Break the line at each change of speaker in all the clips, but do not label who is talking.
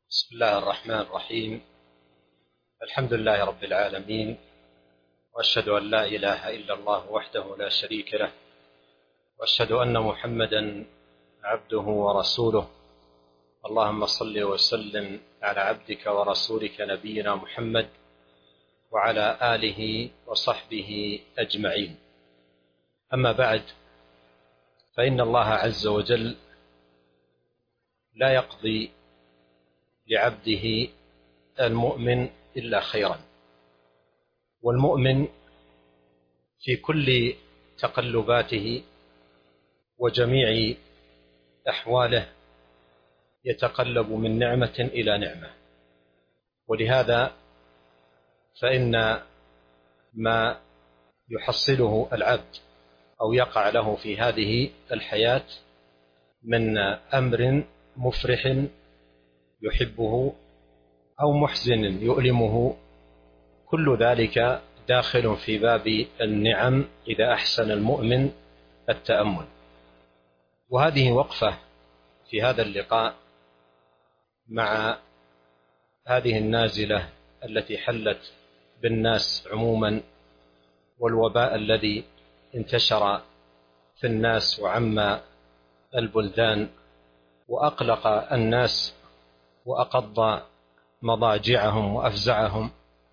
بسم الله الرحمن الرحيم. الحمد لله رب العالمين، وأشهد أن لا إله إلا الله وحده لا شريك له، وأشهد أن محمدا عبده ورسوله. اللهم صل وسلم على عبدك ورسولك نبينا محمد وعلى آله وصحبه أجمعين. أما بعد، فإن الله عز وجل لا يقضي لعبده المؤمن إلا خيرا، والمؤمن في كل تقلباته وجميع أحواله يتقلب من نعمة إلى نعمة. ولهذا فإن ما يحصله العبد أو يقع له في هذه الحياة من أمر مفرح يحبه أو محزن يؤلمه، كل ذلك داخل في باب النعم إذا أحسن المؤمن التأمل. وهذه وقفة في هذا اللقاء مع هذه النازلة التي حلت بالناس عموما، والوباء الذي انتشر في الناس وعم البلدان وأقلق الناس وأقض مضاجعهم وأفزعهم.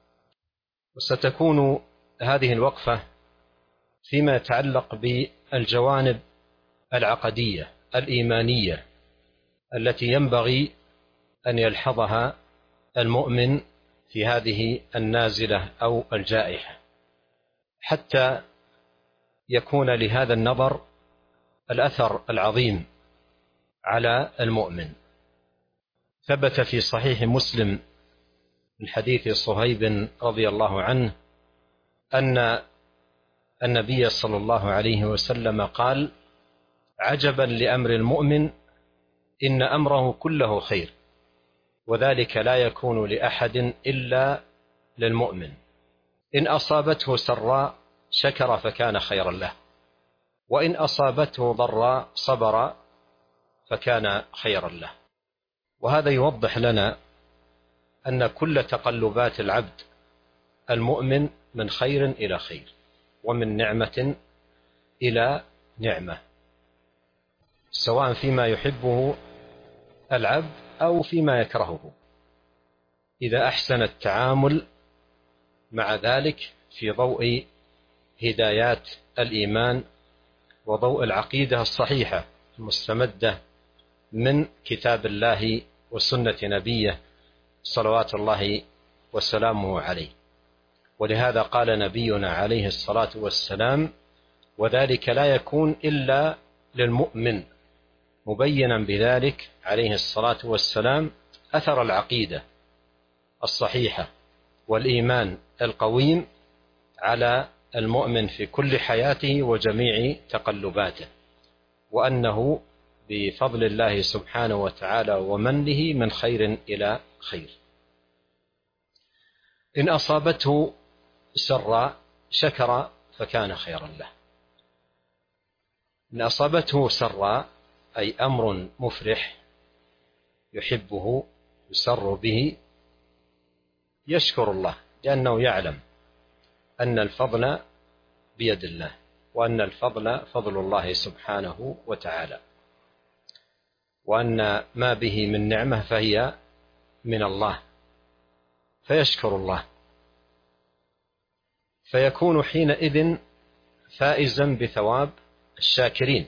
وستكون هذه الوقفة فيما يتعلق بالجوانب العقدية الإيمانية التي ينبغي أن يلحظها المؤمن في هذه النازلة أو الجائحة، حتى يكون لهذا النظر الأثر العظيم على المؤمن. ثبت في صحيح مسلم من حديث صهيب رضي الله عنه أن النبي صلى الله عليه وسلم قال: عجبا لأمر المؤمن، إن أمره كله خير، وذلك لا يكون لأحد إلا للمؤمن، إن أصابته سراء شكر فكان خيرا له، وإن أصابته ضراء صبر فكان خيرا له. وهذا يوضح لنا أن كل تقلبات العبد المؤمن من خير إلى خير، ومن نعمة إلى نعمة، سواء فيما يحبه العبد أو فيما يكرهه، إذا أحسن التعامل مع ذلك في ضوء هدايات الإيمان وضوء العقيدة الصحيحة المستمدة من كتاب الله وسنة نبيه صلوات الله وسلامه عليه. ولهذا قال نبينا عليه الصلاة والسلام: وذلك لا يكون إلا للمؤمن، مبينا بذلك عليه الصلاة والسلام أثر العقيدة الصحيحة والإيمان القويم على المؤمن في كل حياته وجميع تقلباته، وأنه بفضل الله سبحانه وتعالى ومنه من خير إلى خير. إن أصابته سراء شكر فكان خيرا له. إن أصابته سراء أي أمر مفرح يحبه يسر به، يشكر الله، لأنه يعلم أن الفضل بيد الله، وأن الفضل فضل الله سبحانه وتعالى، وأن ما به من نعمة فهي من الله، فيشكر الله، فيكون حينئذ فائزا بثواب الشاكرين.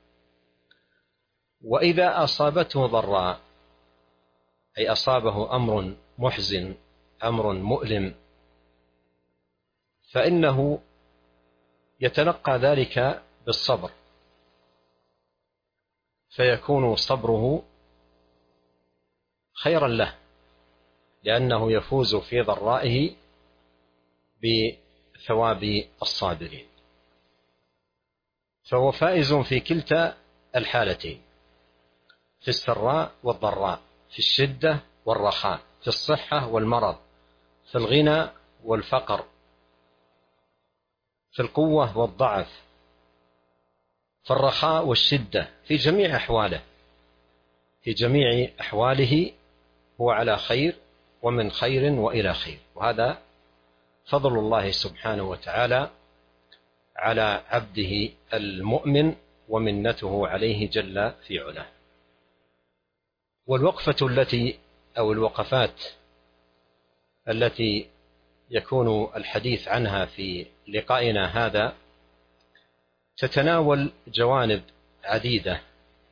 وإذا أصابته ضراء أي أصابه أمر محزن، أمر مؤلم، فإنه يتلقى ذلك بالصبر، فيكون صبره خيرا له، لأنه يفوز في ضرائه بثواب الصابرين، فهو فائز في كلتا الحالتين، في السراء والضراء، في الشدة والرخاء، في الصحة والمرض، في الغنى والفقر، في القوة والضعف، في الرخاء والشدة، في جميع أحواله، في جميع أحواله هو على خير ومن خير وإلى خير، وهذا فضل الله سبحانه وتعالى على عبده المؤمن ومنته عليه جل في علاه. والوقفة أو الوقفات التي يكون الحديث عنها في لقائنا هذا تتناول جوانب عديدة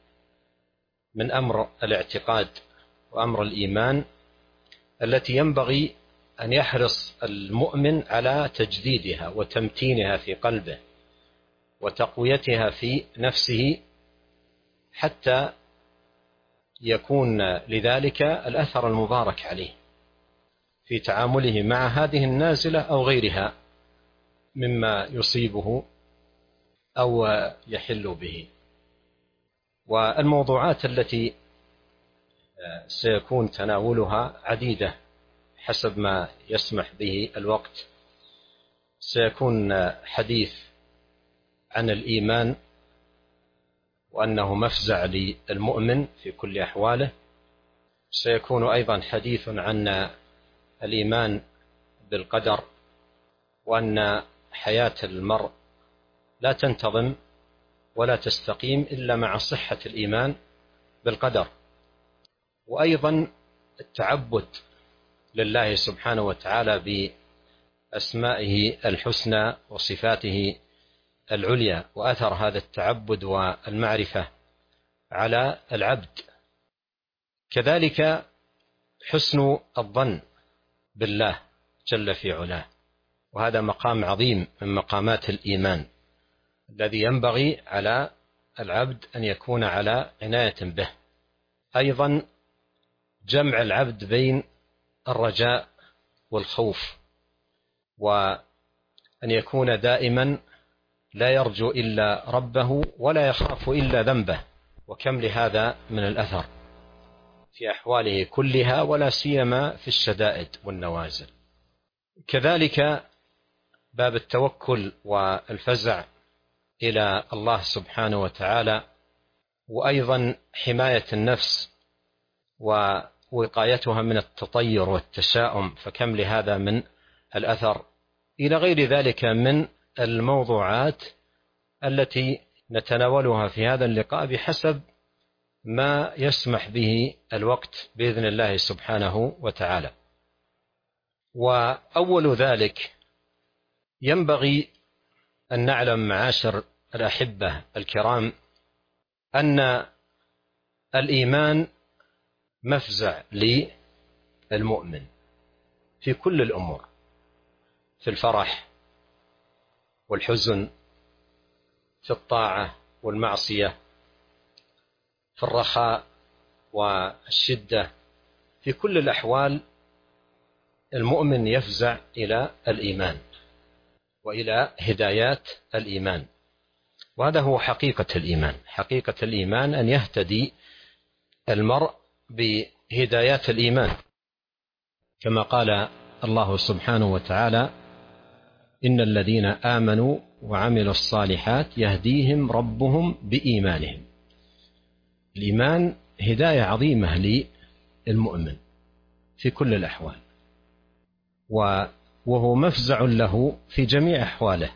من أمر الاعتقاد وأمر الإيمان التي ينبغي أن يحرص المؤمن على تجديدها وتمتينها في قلبه وتقويتها في نفسه حتى يكون لذلك الأثر المبارك عليه في تعامله مع هذه النازلة أو غيرها مما يصيبه أو يحل به. والموضوعات التي سيكون تناولها عديدة حسب ما يسمح به الوقت. سيكون حديث عن الإيمان وأنه مفزع للمؤمن في كل أحواله. سيكون أيضا حديث عن الإيمان بالقدر، وأن حياة المرء لا تنتظم ولا تستقيم إلا مع صحة الإيمان بالقدر. وأيضا التعبد لله سبحانه وتعالى بأسمائه الحسنى وصفاته العليا، وأثر هذا التعبد والمعرفة على العبد. كذلك حسن الظن بالله جل في علاه، وهذا مقام عظيم من مقامات الإيمان الذي ينبغي على العبد أن يكون على عناية به. أيضا جمع العبد بين الرجاء والخوف، وأن يكون دائما لا يرجو إلا ربه ولا يخاف إلا ذنبه، وكم لهذا من الأثر في أحواله كلها ولا سيما في الشدائد والنوازل. كذلك باب التوكل والفزع إلى الله سبحانه وتعالى، وأيضا حماية النفس ووقايتها من التطير والتشاؤم، فكم لهذا من الأثر، إلى غير ذلك من الموضوعات التي نتناولها في هذا اللقاء بحسب ما يسمح به الوقت بإذن الله سبحانه وتعالى. وأول ذلك ينبغي أن نعلم معاشر الأحبة الكرام أن الإيمان مفزع للمؤمن في كل الأمور، في الفرح والحزن، في الطاعة والمعصية، في الرخاء والشدة، في كل الأحوال المؤمن يفزع إلى الإيمان وإلى هدايات الإيمان. وهذا هو حقيقة الإيمان. حقيقة الإيمان أن يهتدي المرء بهدايات الإيمان، كما قال الله سبحانه وتعالى: إن الذين آمنوا وعملوا الصالحات يهديهم ربهم بإيمانهم. الإيمان هداية عظيمة للمؤمن في كل الأحوال، وهو مفزع له في جميع أحواله.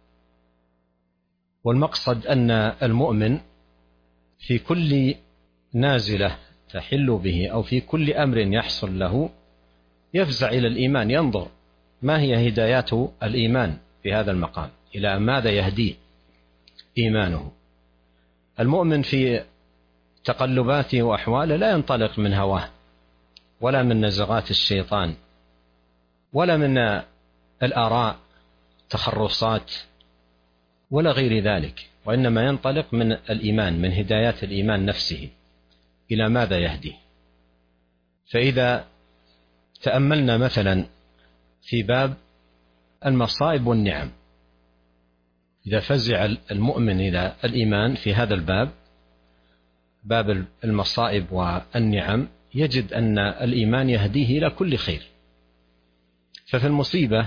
والمقصد أن المؤمن في كل نازلة تحل به أو في كل أمر يحصل له يفزع إلى الإيمان، ينظر ما هي هدايات الإيمان في هذا المقام، إلى ماذا يهديه إيمانه. المؤمن في تقلباته وأحواله لا ينطلق من هواه ولا من نزغات الشيطان ولا من الآراء تخرصات ولا غير ذلك، وإنما ينطلق من الإيمان، من هدايات الإيمان نفسه إلى ماذا يهديه. فإذا تأملنا مثلا في باب المصائب والنعم، إذا فزع المؤمن إلى الإيمان في هذا الباب، باب المصائب والنعم، يجد أن الإيمان يهديه إلى كل خير. ففي المصيبة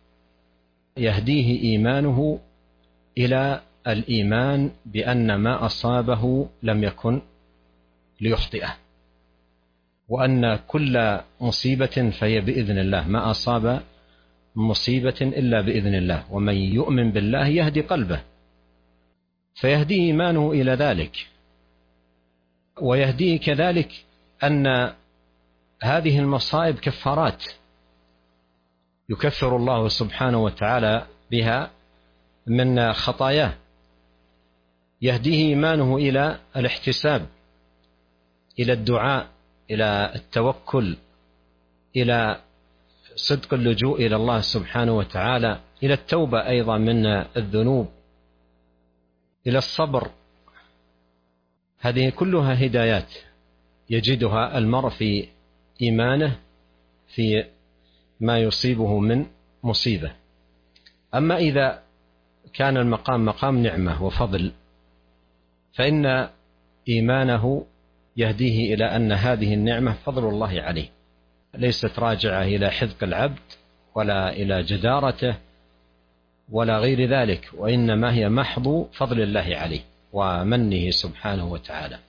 يهديه إيمانه إلى الإيمان بأن ما أصابه لم يكن ليخطئه، وأن كل مصيبة فهي بإذن الله، ما أصاب مصيبة إلا بإذن الله، ومن يؤمن بالله يهدي قلبه، فيهديه إيمانه إلى ذلك. ويهديه كذلك أن هذه المصائب كفارات يكفر الله سبحانه وتعالى بها من خطاياه. يهديه إيمانه إلى الاحتساب، إلى الدعاء، إلى التوكل، إلى صدق اللجوء إلى الله سبحانه وتعالى، إلى التوبة أيضا من الذنوب، إلى الصبر. هذه كلها هدايات يجدها المرء في إيمانه في ما يصيبه من مصيبة. أما إذا كان المقام مقام نعمة وفضل، فإن إيمانه يهديه إلى أن هذه النعمة فضل الله عليه، ليست راجعة إلى حذق العبد ولا إلى جدارته ولا غير ذلك، وإنما هي محض فضل الله عليه ومنه سبحانه وتعالى.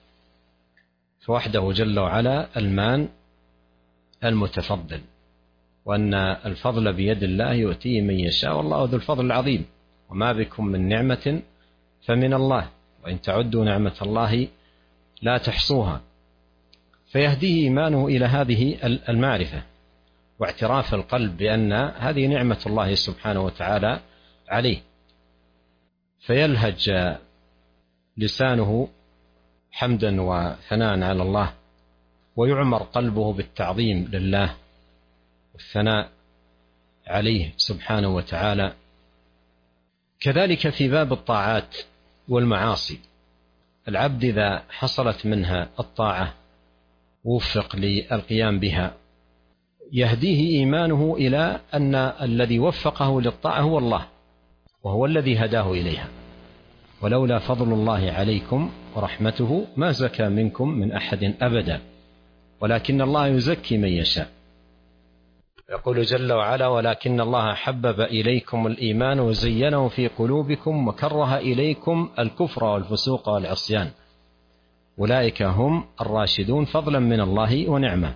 فوحده جل وعلا المان المتفضل، وأن الفضل بيد الله يؤتيه من يشاء، والله ذو الفضل العظيم. وما بكم من نعمة فمن الله، وإن تعدوا نعمة الله لا تحصوها. فيهديه إيمانه إلى هذه المعرفة واعتراف القلب بأن هذه نعمة الله سبحانه وتعالى عليه، فيلهج لسانه حمدا وثناء على الله، ويعمر قلبه بالتعظيم لله والثناء عليه سبحانه وتعالى. كذلك في باب الطاعات والمعاصي، العبد إذا حصلت منها الطاعة وفق للقيام بها، يهديه إيمانه إلى أن الذي وفقه للطاعة هو الله، وهو الذي هداه إليها. ولولا فضل الله عليكم ورحمته ما زكى منكم من أحد أبدا، ولكن الله يزكي من يشاء. يقول جل وعلا: ولكن الله حبب إليكم الإيمان وزينه في قلوبكم وكره إليكم الكفر والفسوق والعصيان أولئك هم الراشدون فضلا من الله ونعمة.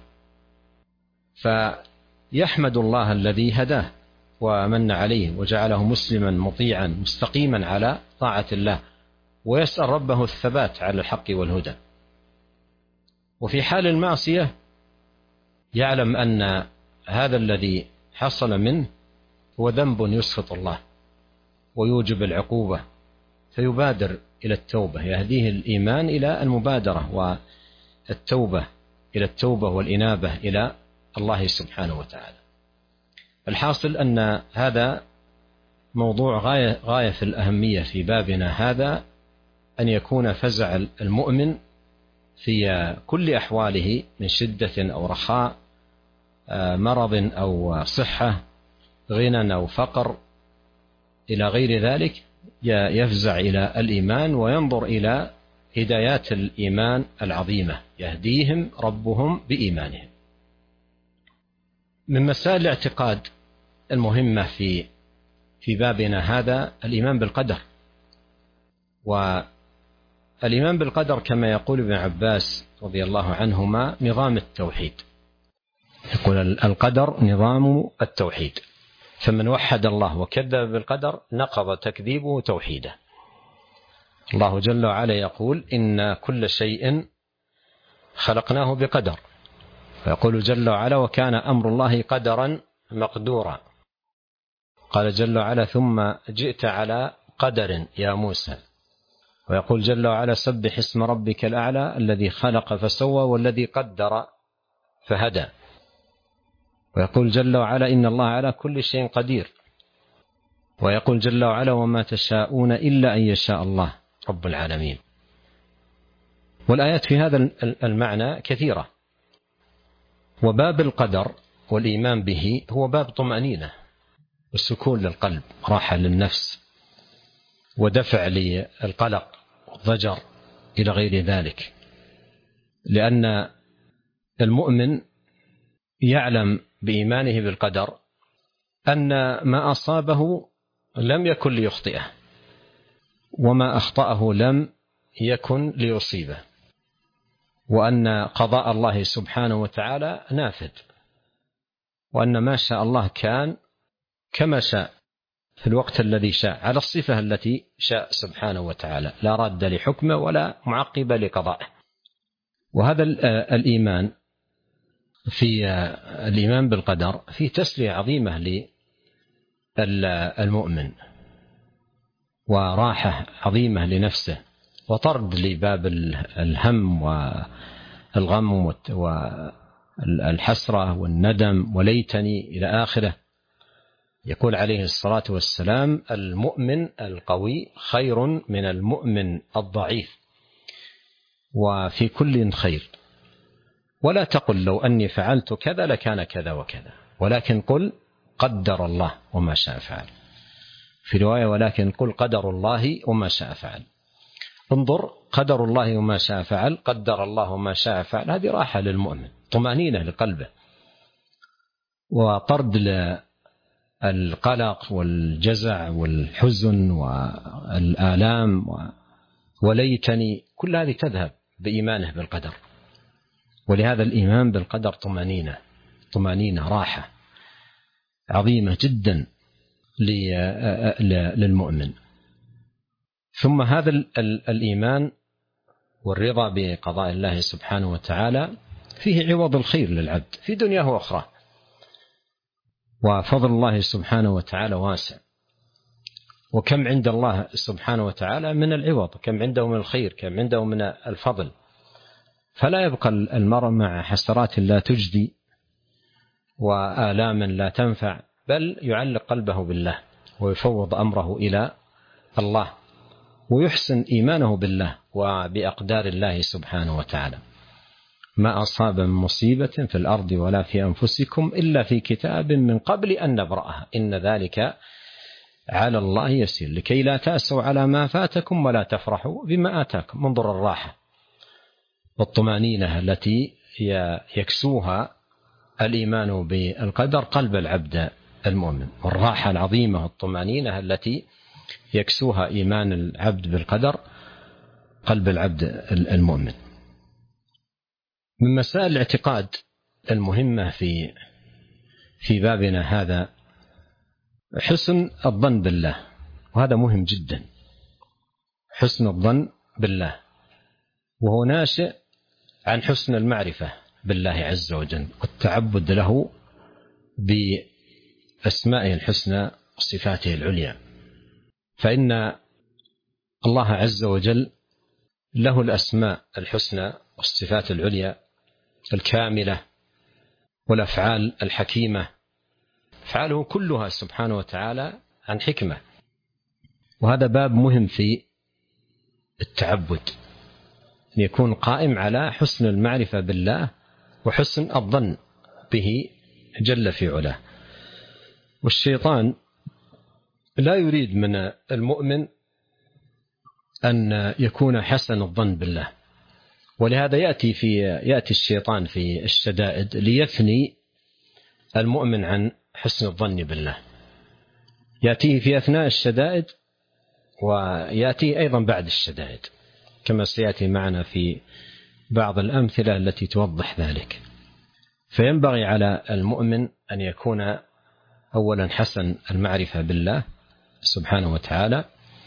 فيحمد الله الذي هداه ومن عليه وجعله مسلما مطيعا مستقيما على طاعة الله، ويسأل ربه الثبات على الحق والهدى. وفي حال المعصية يعلم أن هذا الذي حصل منه هو ذنب يسخط الله ويوجب العقوبة، فيبادر إلى التوبة. يهديه الإيمان إلى المبادرة والتوبة، إلى التوبة والإنابة إلى الله سبحانه وتعالى. الحاصل أن هذا موضوع غاية في الأهمية في بابنا هذا، أن يكون فزع المؤمن في كل أحواله من شدة أو رخاء، مرض أو صحة، غنى أو فقر، إلى غير ذلك، يفزع إلى الإيمان وينظر إلى هدايات الإيمان العظيمة يهديهم ربهم بإيمانهم. من مسائل الاعتقاد المهمة في بابنا هذا الإيمان بالقدر. والإيمان بالقدر كما يقول ابن عباس رضي الله عنهما نظام التوحيد. يقول القدر نظام التوحيد، فمن وحد الله وكذب بالقدر نقض تكذيبه توحيده. الله جل وعلا يقول: إن كل شيء خلقناه بقدر. ويقول جل وعلا: وكان أمر الله قدرا مقدورا. قال جل وعلا: ثم جئت على قدر يا موسى. ويقول جل وعلا: سبح اسم ربك الأعلى الذي خلق فسوى والذي قدر فهدى. ويقول جل وعلا: إن الله على كل شيء قدير. ويقول جل وعلا: وما تشاءون إلا أن يشاء الله رب العالمين. والآيات في هذا المعنى كثيرة. وباب القدر والإيمان به هو باب طمأنينة والسكون للقلب، راحة للنفس، ودفع للقلق والضجر إلى غير ذلك، لأن المؤمن يعلم بإيمانه بالقدر أن ما أصابه لم يكن ليخطئه، وما أخطأه لم يكن ليصيبه. وأن قضاء الله سبحانه وتعالى نافذ، وأن ما شاء الله كان كما شاء في الوقت الذي شاء على الصفة التي شاء سبحانه وتعالى، لا راد لحكمه ولا معقب لقضائه. وهذا الإيمان في الإيمان بالقدر فيه تسلية عظيمة للمؤمن، وراحة عظيمة لنفسه، وطرد لباب الهم والغم والحسرة والندم وليتني إلى آخره. يقول عليه الصلاة والسلام: المؤمن القوي خير من المؤمن الضعيف، وفي كل خير، ولا تقل لو أني فعلت كذا لكان كذا وكذا، ولكن قل قدر الله وما شاء فعل. في رواية: ولكن قل قدر الله وما شاء فعل. انظر، قدر الله وما شاء فعل، قدر الله وما شاء فعل، هذه راحة للمؤمن، طمأنينة لقلبه، وطرد القلق والجزع والحزن والآلام وليتني، كل هذه تذهب بإيمانه بالقدر. ولهذا الإيمان بالقدر طمأنينة راحة عظيمة جدا للمؤمن. ثم هذا الإيمان والرضا بقضاء الله سبحانه وتعالى فيه عوض الخير للعبد في دنياه وأخرى، وفضل الله سبحانه وتعالى واسع، وكم عند الله سبحانه وتعالى من العوض، كم عنده من الخير، كم عنده من الفضل. فلا يبقى المرء مع حسرات لا تجدي وآلام لا تنفع، بل يعلق قلبه بالله ويفوض أمره إلى الله، ويحسن إيمانه بالله وبأقدار الله سبحانه وتعالى. ما أصاب من مصيبة في الأرض ولا في أنفسكم إلا في كتاب من قبل أن نبرأها إن ذلك على الله يسير لكي لا تأسوا على ما فاتكم ولا تفرحوا بما آتاكم. انظر الراحة والطمأنينة التي يكسوها الإيمان بالقدر قلب العبد المؤمن، والراحة العظيمة والطمأنينة التي يكسوها إيمان العبد بالقدر قلب العبد المؤمن. من مسائل الاعتقاد المهمة في بابنا هذا حسن الظن بالله، وهذا مهم جدا. حسن الظن بالله، وهو ناشئ عن حسن المعرفة بالله عز وجل والتعبد له بأسمائه الحسنى وصفاته العليا. فإن الله عز وجل له الأسماء الحسنى والصفات العليا الكاملة والأفعال الحكيمة، أفعاله كلها سبحانه وتعالى عن حكمة. وهذا باب مهم في التعبد، أن يكون قائم على حسن المعرفة بالله وحسن الظن به جل في علاه. والشيطان لا يريد من المؤمن أن يكون حسن الظن بالله، ولهذا يأتي الشيطان في الشدائد ليثني المؤمن عن حسن الظن بالله. يأتيه في أثناء الشدائد، ويأتيه أيضا بعد الشدائد، كما سيأتي معنا في بعض الأمثلة التي توضح ذلك. فينبغي على المؤمن أن يكون أولا حسن المعرفة بالله سبحانه وتعالى،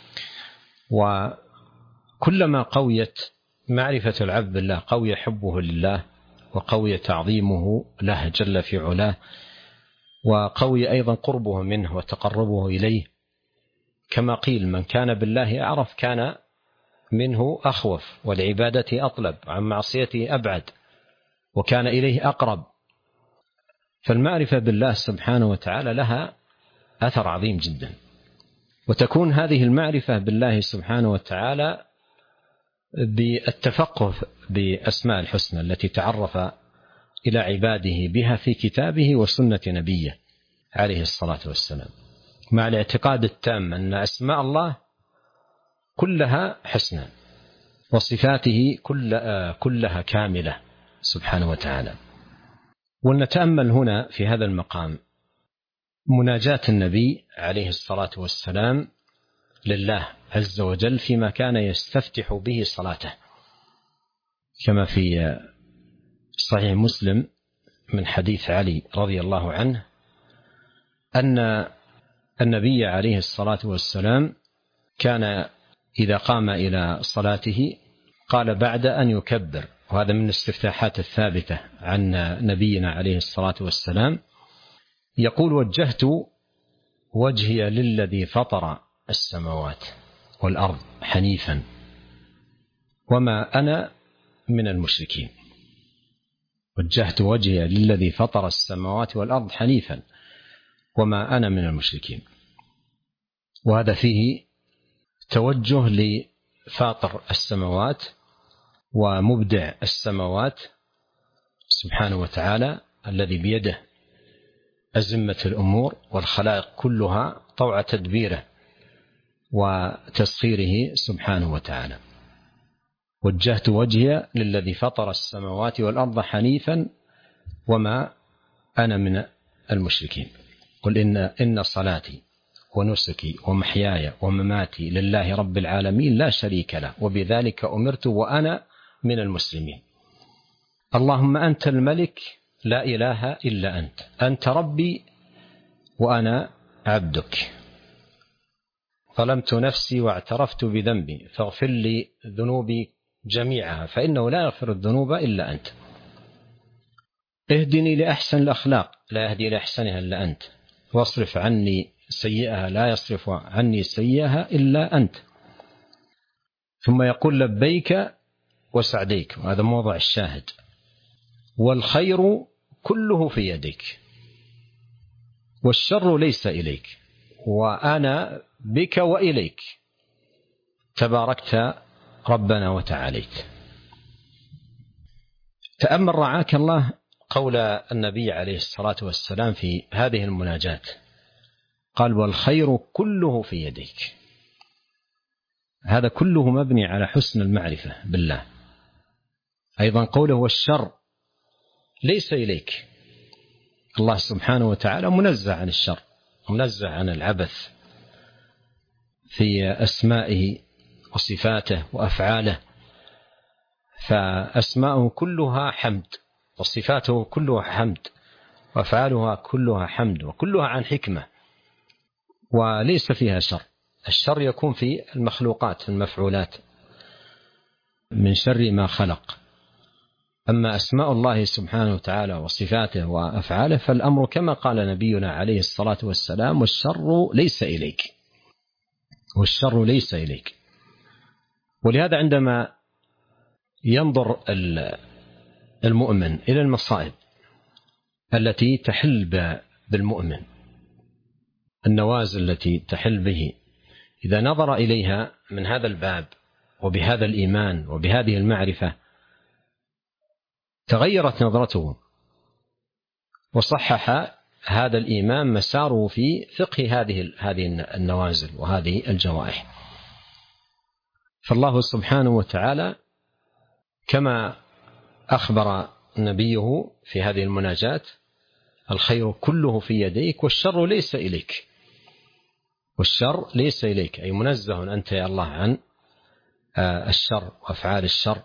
وكلما قويت معرفة العبد بالله قوي حبه لله، وقوي تعظيمه له جل في علاه، وقوي أيضا قربه منه وتقربه إليه. كما قيل: من كان بالله أعرف كان منه أخوف، والعبادة أطلب، عن معصيته أبعد، وكان إليه أقرب. فالمعرفة بالله سبحانه وتعالى لها أثر عظيم جدا، وتكون هذه المعرفة بالله سبحانه وتعالى بالتفقه بأسماء الحسنى التي تعرف إلى عباده بها في كتابه وسنة نبيه عليه الصلاة والسلام، مع الاعتقاد التام أن أسماء الله كلها حسنى وصفاته كلها كاملة سبحانه وتعالى. ونتأمل هنا في هذا المقام مناجاة النبي عليه الصلاة والسلام لله عز وجل فيما كان يستفتح به صلاته. كما في صحيح مسلم من حديث علي رضي الله عنه أن النبي عليه الصلاة والسلام كان إذا قام إلى صلاته قال بعد أن يكبر، وهذا من الاستفتاحات الثابتة عن نبينا عليه الصلاة والسلام، يقول: وجهت وجهي للذي فطر السماوات والأرض حنيفا وما أنا من المشركين. وجهت وجهي للذي فطر السماوات والأرض حنيفا وما أنا من المشركين. وهذا فيه توجه لفاطر السماوات ومبدع السماوات سبحانه وتعالى، الذي بيده أزمة الأمور والخلائق كلها طوع تدبيره وتسخيره سبحانه وتعالى. وجهت وجهي للذي فطر السماوات والأرض حنيفا وما أنا من المشركين. قل إن صلاتي ونسكي ومحياي ومماتي لله رب العالمين لا شريك له وبذلك أمرت وأنا من المسلمين. اللهم أنت الملك لا إله إلا أنت، أنت ربي وأنا عبدك، ظلمت نفسي واعترفت بذنبي فاغفر لي ذنوبي جميعها فإنه لا يغفر الذنوب إلا أنت، اهدني لأحسن الأخلاق لا يهدي لأحسنها إلا أنت، واصرف عني سيئها لا يصرف عني سيئها إلا أنت. ثم يقول: لبيك وسعديك، وهذا موضع الشاهد، والخير كله في يديك والشر ليس إليك وأنا بك وإليك تباركت ربنا وتعاليت. تأمل رعاك الله قول النبي عليه الصلاة والسلام في هذه المناجاة، قال: والخير كله في يديك. هذا كله مبني على حسن المعرفة بالله. أيضا قوله: والشر ليس إليك. الله سبحانه وتعالى منزه عن الشر، منزه عن العبث في أسمائه وصفاته وأفعاله، فأسماؤه كلها حمد وصفاته كلها حمد وأفعالها كلها حمد وكلها عن حكمة وليس فيها شر. الشر يكون في المخلوقات المفعولات من شر ما خلق. أما أسماء الله سبحانه وتعالى وصفاته وأفعاله فالأمر كما قال نبينا عليه الصلاة والسلام: والشر ليس إليك، والشر ليس إليك. ولهذا عندما ينظر المؤمن إلى المصائب التي تحل بالمؤمن، النوازل التي تحل به، إذا نظر إليها من هذا الباب وبهذا الإيمان وبهذه المعرفة تغيرت نظرته، وصحح هذا الإيمان مساره في فقه هذه النوازل وهذه الجوائح. فالله سبحانه وتعالى كما أخبر نبيه في هذه المناجاة: الخير كله في يديك والشر ليس إليك. والشر ليس إليك، أي منزه أنت يا الله عن الشر وأفعال الشر.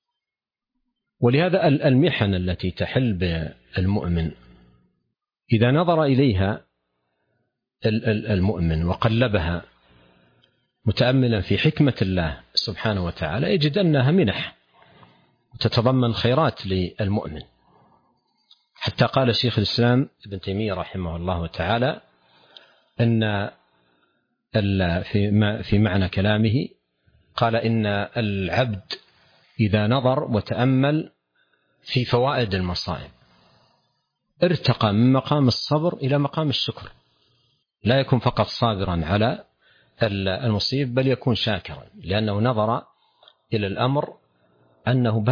ولهذا المحن التي تحل بالمؤمن إذا نظر إليها المؤمن وقلبها متأملا في حكمة الله سبحانه وتعالى يجد أنها منح وتتضمن خيرات للمؤمن. حتى قال شيخ الإسلام ابن تيمية رحمه الله تعالى أن في معنى كلامه قال: إن العبد إذا نظر وتأمل في فوائد المصائب ارتقى من مقام الصبر إلى مقام الشكر، لا يكون فقط صابرا على المصيب بل يكون شاكرا، لأنه نظر إلى الأمر أنه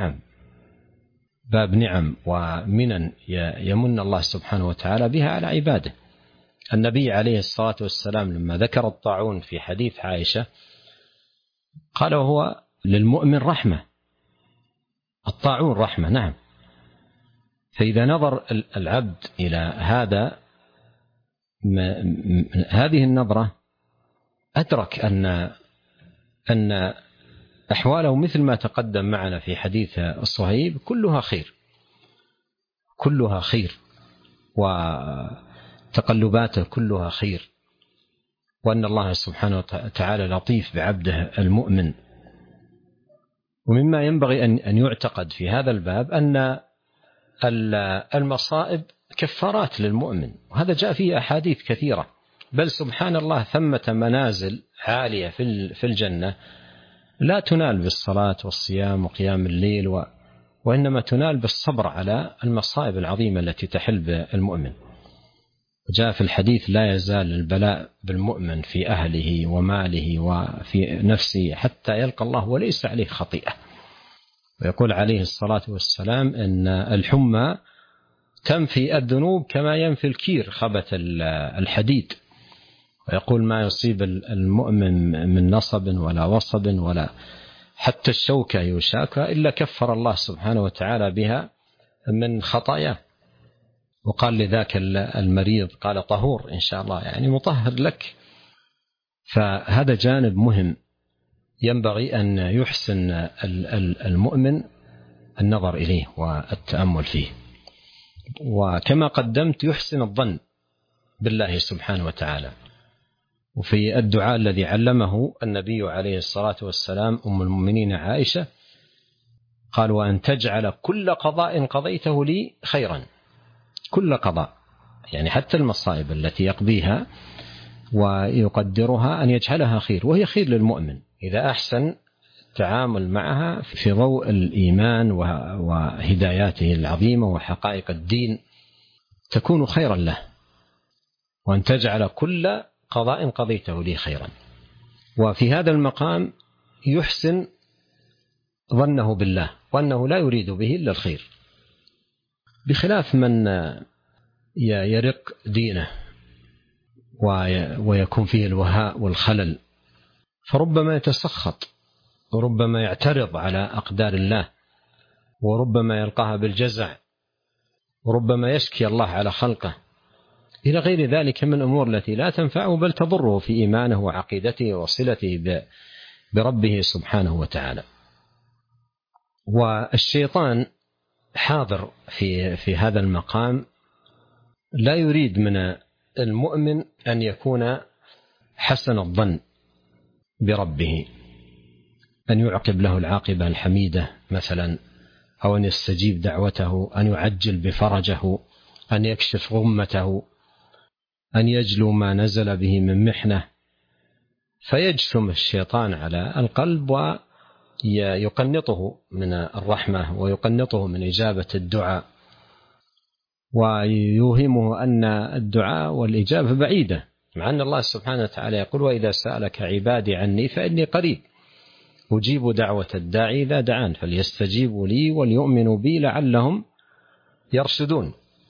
باب نعم ومنن يمن الله سبحانه وتعالى بها على عباده. النبي عليه الصلاة والسلام لما ذكر الطاعون في حديث عائشة قال: وهو للمؤمن رحمة، الطاعون رحمة. نعم. فإذا نظر العبد إلى هذه النظرة أدرك أن أحواله مثل ما تقدم معنا في حديث الصهيب كلها خير، كلها خير، وتقلباته كلها خير، وأن الله سبحانه وتعالى لطيف بعبده المؤمن. ومما ينبغي أن يعتقد في هذا الباب أن المصائب كفارات للمؤمن، وهذا جاء فيه أحاديث كثيرة. بل سبحان الله ثمة منازل عالية في الجنة لا تنال بالصلاة والصيام وقيام الليل، وإنما تنال بالصبر على المصائب العظيمة التي تحل بالمؤمن. جاء في الحديث: لا يزال البلاء بالمؤمن في أهله وماله وفي نفسه حتى يلقى الله وليس عليه خطيئة. ويقول عليه الصلاة والسلام أن الحمى تنفي الذنوب كما ينفي الكير خبث الحديد. ويقول: ما يصيب المؤمن من نصب ولا وصب ولا حتى الشوكة يشاكى إلا كفر الله سبحانه وتعالى بها من خطاياه. وقال لذاك المريض قال: طهور إن شاء الله، يعني مطهر لك. فهذا جانب مهم ينبغي أن يحسن المؤمن النظر إليه والتأمل فيه. وكما قدمت يحسن الظن بالله سبحانه وتعالى. وفي الدعاء الذي علمه النبي عليه الصلاة والسلام أم المؤمنين عائشة قال: وأن تجعل كل قضاء قضيته لي خيرا. كل قضاء يعني حتى المصائب التي يقضيها ويقدرها أن يجعلها خير، وهي خير للمؤمن إذا أحسن التعامل معها في ضوء الإيمان وهداياته العظيمة وحقائق الدين، تكون خيرا له. وأن تجعل كل قضاء قضيته لي خيرا. وفي هذا المقام يحسن ظنه بالله وأنه لا يريد به إلا الخير، بخلاف من يرق دينه ويكون فيه الوهاء والخلل، فربما يتسخط وربما يعترض على أقدار الله، وربما يلقاها بالجزع، وربما يشكي الله على خلقه، إلى غير ذلك من الأمور التي لا تنفعه بل تضره في إيمانه وعقيدته وصلته بربه سبحانه وتعالى. والشيطان حاضر في هذا المقام، لا يريد من المؤمن أن يكون حسن الظن بربه، أن يعقب له العاقبة الحميدة مثلا، أو أن يستجيب دعوته، أن يعجل بفرجه، أن يكشف غمته، أن يجلو ما نزل به من محنة. فيجثم الشيطان على القلب ويقنطه من الرحمة ويقنطه من إجابة الدعاء، ويوهمه أن الدعاء والإجابة بعيدة، مع أن الله سبحانه وتعالى يقول: وإذا سألك عبادي عني فإني قريب أجيب دعوة الداعي إذا دعان فليستجيبوا لي وليؤمنوا بي لعلهم يرشدون.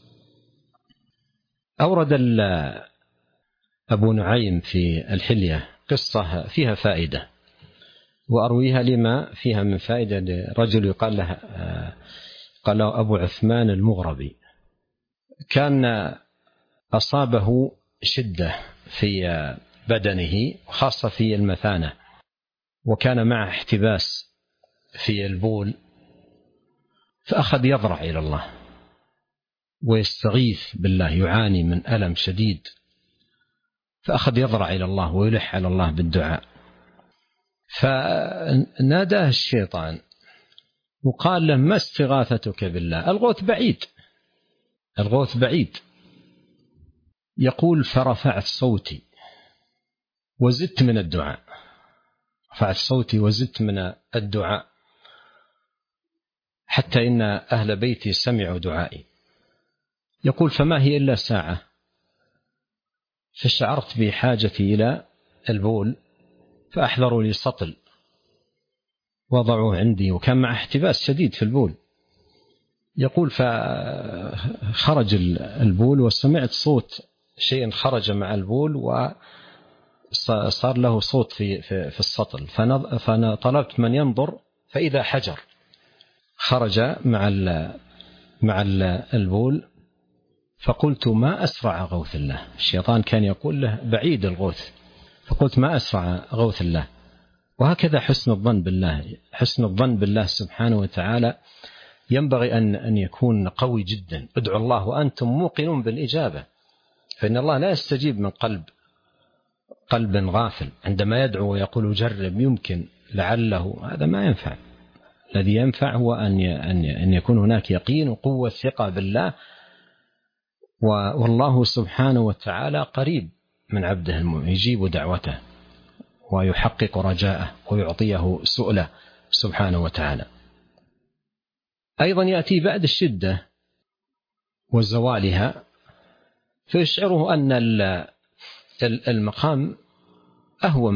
أورد أبو نعيم في الحلية قصة فيها فائدة، وأرويها لما فيها من فائدة لرجل قال له أبو عثمان المغربي، كان أصابه شدة في بدنه خاصة في المثانة، وكان معه احتباس في البول، فأخذ يضرع إلى الله ويستغيث بالله، يعاني من ألم شديد، فأخذ يضرع إلى الله ويلح على الله بالدعاء. فناداه الشيطان وقال له: ما استغاثتك بالله؟ الغوث بعيد، الغوث بعيد. يقول: فرفعت صوتي وزدت من الدعاء، رفعت صوتي وزدت من الدعاء حتى إن أهل بيتي سمعوا دعائي. يقول: فما هي إلا ساعة، فشعرت بحاجتي إلى البول، فأحضروا لي سطل وضعوه عندي، وكان مع احتباس شديد في البول. يقول: فخرج البول وسمعت صوت شيء خرج مع البول وصار له صوت في السطل، فطلبت من ينظر فإذا حجر خرج مع البول، فقلت: ما أسرع غوث الله. الشيطان كان يقول له بعيد الغوث، فقلت: ما أسرع غوث الله. وهكذا حسن الظن بالله، حسن الظن بالله سبحانه وتعالى ينبغي أن يكون قوي جدا. ادعوا الله وأنتم موقنون بالإجابة، فإن الله لا يستجيب من قلب غافل عندما يدعو ويقول جرب يمكن لعله، هذا ما ينفع. الذي ينفع هو أن يكون هناك يقين وقوة ثقة بالله، والله سبحانه وتعالى قريب من عبده المؤمن، يجيب دعوته ويحقق رجاءه ويعطيه سؤله سبحانه وتعالى. أيضا يأتي بعد الشدة وزوالها فيشعره أن المقام أهون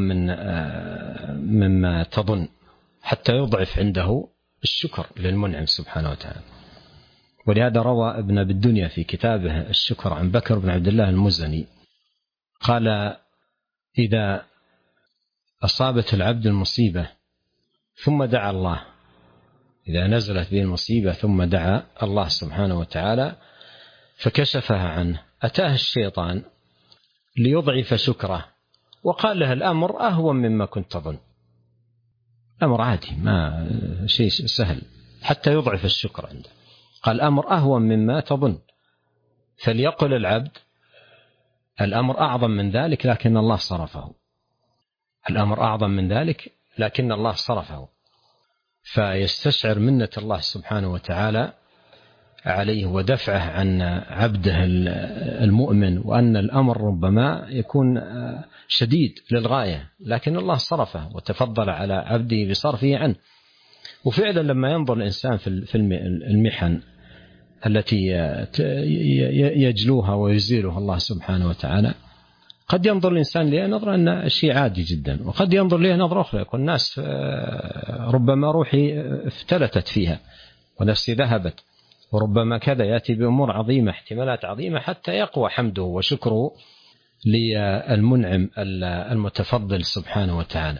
مما تظن، حتى يضعف عنده الشكر للمنعم سبحانه وتعالى. ولهذا روى ابن أبي الدنيا في كتابه الشكر عن بكر بن عبد الله المزني قال: إذا أصابت العبد المصيبة ثم دعا الله، إذا نزلت به المصيبة ثم دعا الله سبحانه وتعالى فكشفها عنه، أتاه الشيطان ليضعف شكره وقال له الأمر أهون مما كنت تظن. أمر عادي، ما شيء سهل، حتى يضعف الشكر عنده. قال الأمر أهون مما تظن، فليقل العبد الأمر أعظم من ذلك لكن الله صرفه، الأمر أعظم من ذلك لكن الله صرفه، فيستشعر منة الله سبحانه وتعالى عليه ودفعه عن عبده المؤمن، وأن الأمر ربما يكون شديد للغاية لكن الله صرفه وتفضل على عبده بصرفه عنه. وفعلا لما ينظر الإنسان في المحن التي يجلوها ويزيلها الله سبحانه وتعالى، قد ينظر الإنسان لها نظرة أن شيء عادي جدا، وقد ينظر لها نظرة أخرى، يقول الناس ربما روحي افتلتت فيها ونفسي ذهبت، وربما كذا، يأتي بأمور عظيمة، احتمالات عظيمة، حتى يقوى حمده وشكره للمنعم المتفضل سبحانه وتعالى.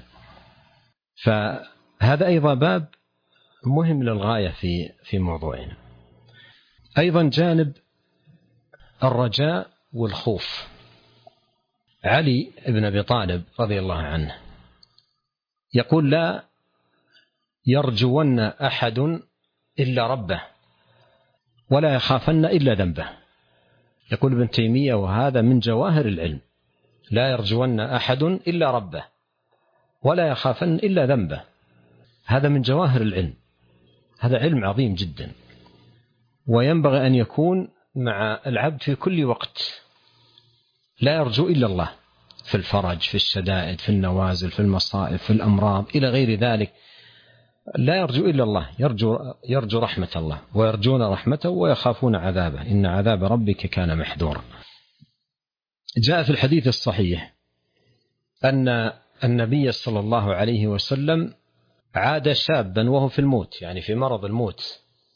فهذا أيضا باب مهم للغاية في موضوعنا. أيضا جانب الرجاء والخوف. علي بن أبي طالب رضي الله عنه يقول: لا يرجون أحد إلا ربه ولا يخافن إلا ذنبه. يقول ابن تيمية وهذا من جواهر العلم: لا يرجون أحد إلا ربه ولا يخافن إلا ذنبه. هذا من جواهر العلم، هذا علم عظيم جدا، وينبغي أن يكون مع العبد في كل وقت. لا يرجو إلا الله في الفرج، في الشدائد، في النوازل، في المصائب، في الأمراض إلى غير ذلك. لا يرجو إلا الله، يرجو رحمة الله، ويرجون رحمته ويخافون عذابه، إن عذاب ربك كان محذورا. جاء في الحديث الصحيح أن النبي صلى الله عليه وسلم عاد شابا وهو في الموت، يعني في مرض الموت،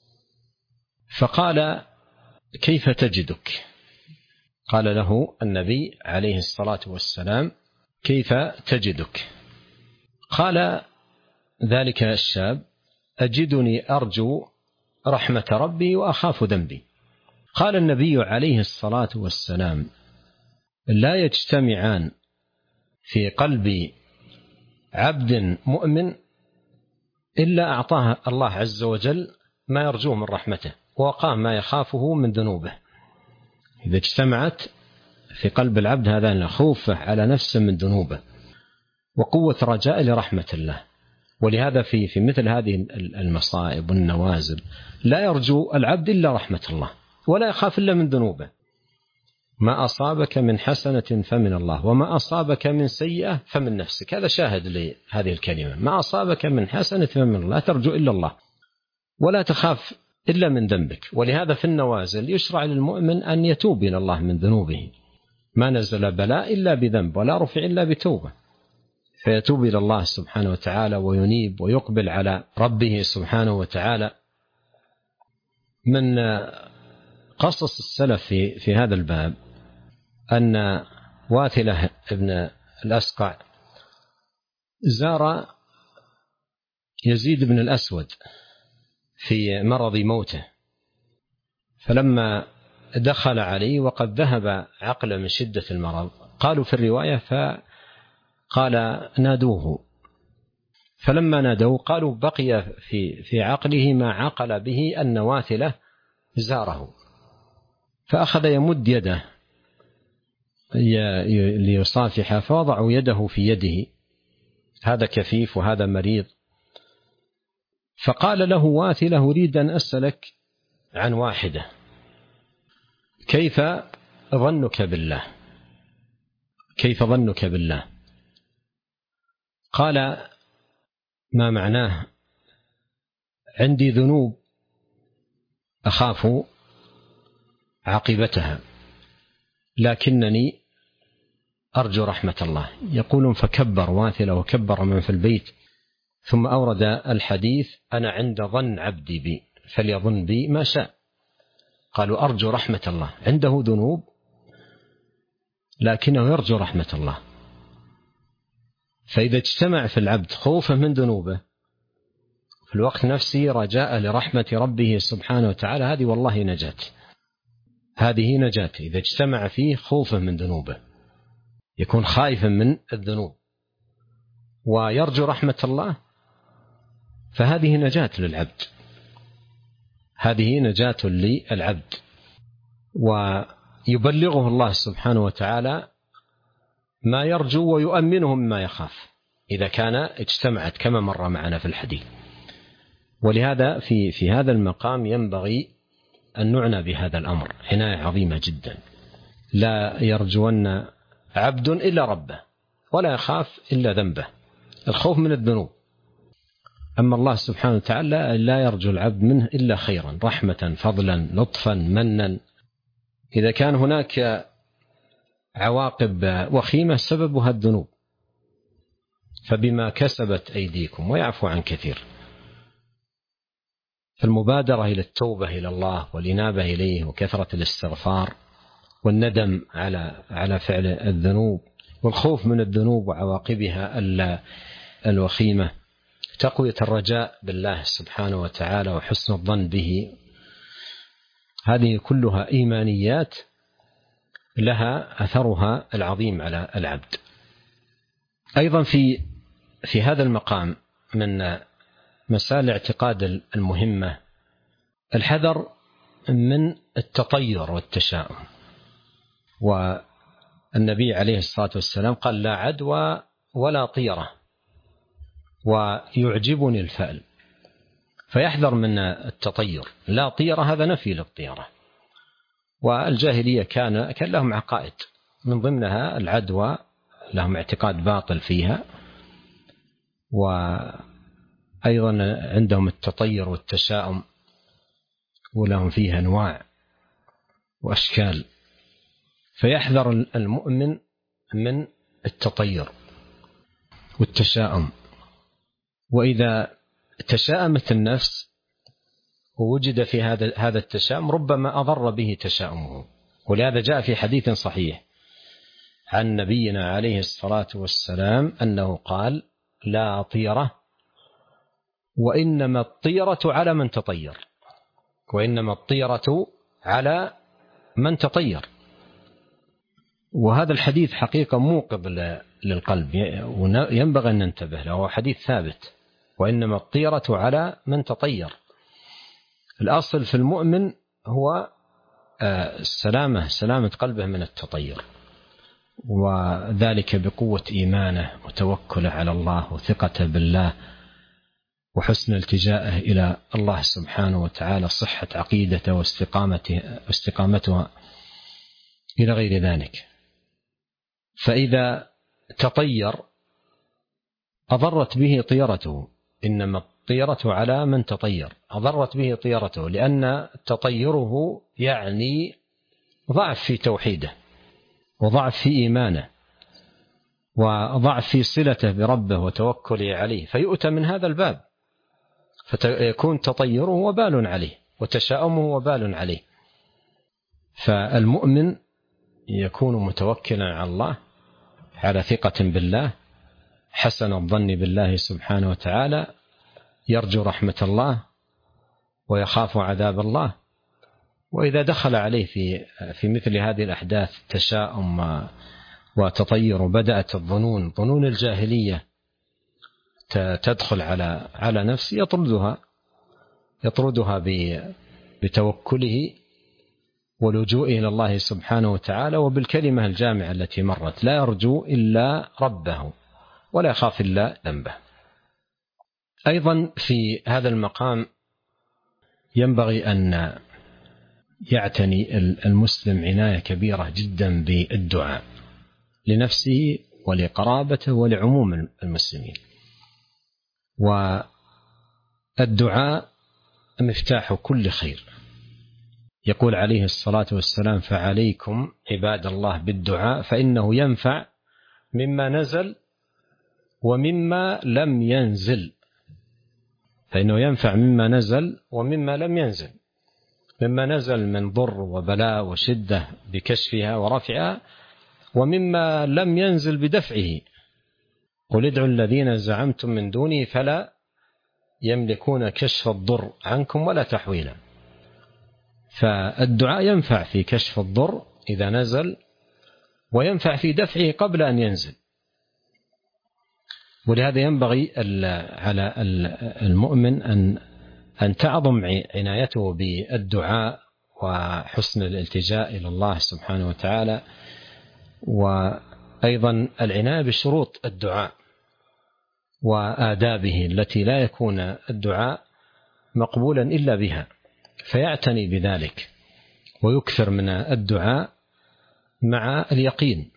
فقال: كيف تجدك؟ قال له النبي عليه الصلاة والسلام: كيف تجدك؟ قال ذلك الشاب: أجدني أرجو رحمة ربي وأخاف ذنبي. قال النبي عليه الصلاة والسلام: لا يجتمعان في قلب عبد مؤمن إلا أعطاه الله عز وجل ما يرجوه من رحمته ووقاه ما يخافه من ذنوبه. إذا اجتمعت في قلب العبد هذان، خوفه على نفسه من ذنوبه وقوة رجاء لرحمة الله. ولهذا في مثل هذه المصائب والنوازل لا يرجو العبد إلا رحمة الله ولا يخاف إلا من ذنوبه. ما أصابك من حسنة فمن الله وما أصابك من سيئة فمن نفسك. هذا شاهد لهذه الكلمة: ما أصابك من حسنة فمن الله، لا ترجو إلا الله ولا تخاف إلا من ذنبك. ولهذا في النوازل يشرع للمؤمن أن يتوب إلى الله من ذنوبه، ما نزل بلاء إلا بذنب ولا رفع إلا بتوبة، فيتوب إلى الله سبحانه وتعالى وينيب ويقبل على ربه سبحانه وتعالى. من قصص السلف في هذا الباب أن واثلة ابن الأسقع زار يزيد بن الأسود في مرض موته، فلما دخل عليه وقد ذهب عقله من شدة المرض، قالوا في الرواية فقال: نادوه فلما نادوا قالوا بقي في عقله ما عقل به أن واثلة زاره، فأخذ يمد يده ليصافح، فوضعوا يده في يده، هذا كفيف وهذا مريض. فقال له واثلة: أريد أن أسألك عن واحدة، كيف ظنك بالله؟ كيف ظنك بالله؟ قال: ما معناه؟ عندي ذنوب أخاف عاقبتها، لكنني أرجو رحمة الله. يقولون فكبر واثلة وكبر من في البيت، ثم أورد الحديث: أنا عند ظن عبدي بي فليظن بي ما شاء. قالوا أرجو رحمة الله، عنده ذنوب لكنه يرجو رحمة الله. فإذا اجتمع في العبد خوفه من ذنوبه في الوقت نفسه رجاء لرحمة ربه سبحانه وتعالى، هذه والله نجاة، هذه نجاة. إذا اجتمع فيه خوفه من ذنوبه، يكون خائفا من الذنوب ويرجو رحمة الله، فهذه نجاة للعبد، هذه نجاة للعبد. ويبلغه الله سبحانه وتعالى ما يرجو ويؤمنه مما يخاف إذا كان اجتمعت، كما مر معنا في الحديث. ولهذا في هذا المقام ينبغي أن نعنى بهذا الأمر عناية عظيمة جدا. لا يرجون عبد إلا ربه، ولا يخاف إلا ذنبه، الخوف من الذنوب. أما الله سبحانه وتعالى لا يرجو العبد منه إلا خيرا، رحمة، فضلا، لطفا، منا. إذا كان هناك عواقب وخيمة سببها الذنوب، فبما كسبت أيديكم ويعفو عن كثير. فالمبادرة إلى التوبة إلى الله والإنابة إليه وكثرة الاستغفار والندم على فعل الذنوب والخوف من الذنوب وعواقبها الوخيمة، تقوية الرجاء بالله سبحانه وتعالى وحسن الظن به، هذه كلها إيمانيات لها أثرها العظيم على العبد. أيضا في هذا المقام من مسائل الاعتقاد المهمة الحذر من التطير والتشاؤم. والنبي عليه الصلاة والسلام قال: لا عدوى ولا طيرة، ويعجبني الفأل. فيحذر من التطير. لا طيرة هذا نفي للطيرة، والجاهلية كان لهم عقائد من ضمنها العدوى، لهم اعتقاد باطل فيها، وأيضا عندهم التطير والتشاؤم، ولهم فيها أنواع وأشكال. فيحذر المؤمن من التطير والتشاؤم. وإذا تشاءمت النفس ووجد في هذا التشاؤم ربما أضر به تشاؤمه. ولهذا جاء في حديث صحيح عن نبينا عليه الصلاة والسلام أنه قال: لا طيرة، وإنما الطيرة على من تطير، وإنما الطيرة على من تطير. وهذا الحديث حقيقة موقظ للقلب، وينبغي أن ننتبه له. هو حديث ثابت: وإنما الطيرة على من تطير. الأصل في المؤمن هو سلامة قلبه من التطير، وذلك بقوة إيمانه وتوكله على الله وثقته بالله وحسن التجائه إلى الله سبحانه وتعالى، صحة عقيدته واستقامتها إلى غير ذلك. فإذا تطير أضرت به طيرته، إنما الطيرة على من تطير، أضرت به طيرته، لأن تطيره يعني ضعف في توحيده، وضعف في إيمانه، وضعف في صلته بربه وتوكله عليه، فيؤتى من هذا الباب، فيكون تطيره وبال عليه وتشاؤمه وبال عليه. فالمؤمن يكون متوكلا على الله، على ثقة بالله، حسن الظن بالله سبحانه وتعالى، يرجو رحمة الله ويخاف عذاب الله. وإذا دخل عليه في مثل هذه الأحداث تشاؤم وتطير، بدأت ظنون الجاهلية تدخل على نفسه يطردها بتوكله ولجوئه إلى الله سبحانه وتعالى وبالكلمة الجامعة التي مرت: لا يرجو إلا ربه ولا يخاف إلا ذنبه. أيضا في هذا المقام ينبغي أن يعتني المسلم عناية كبيرة جدا بالدعاء لنفسه ولقرابته ولعموم المسلمين. والدعاء مفتاح كل خير. يقول عليه الصلاة والسلام: فعليكم عباد الله بالدعاء فإنه ينفع مما نزل ومما لم ينزل. فإنه ينفع مما نزل ومما لم ينزل، مما نزل من ضر وبلاء وشدة بكشفها ورفعها، ومما لم ينزل بدفعه. قل ادعوا الذين زعمتم من دوني فلا يملكون كشف الضر عنكم ولا تحويلا. فالدعاء ينفع في كشف الضر إذا نزل، وينفع في دفعه قبل أن ينزل. ولهذا ينبغي على المؤمن أن تعظم عنايته بالدعاء وحسن الالتجاء إلى الله سبحانه وتعالى، وأيضا العناية بشروط الدعاء وآدابه التي لا يكون الدعاء مقبولا إلا بها، فيعتني بذلك ويكثر من الدعاء مع اليقين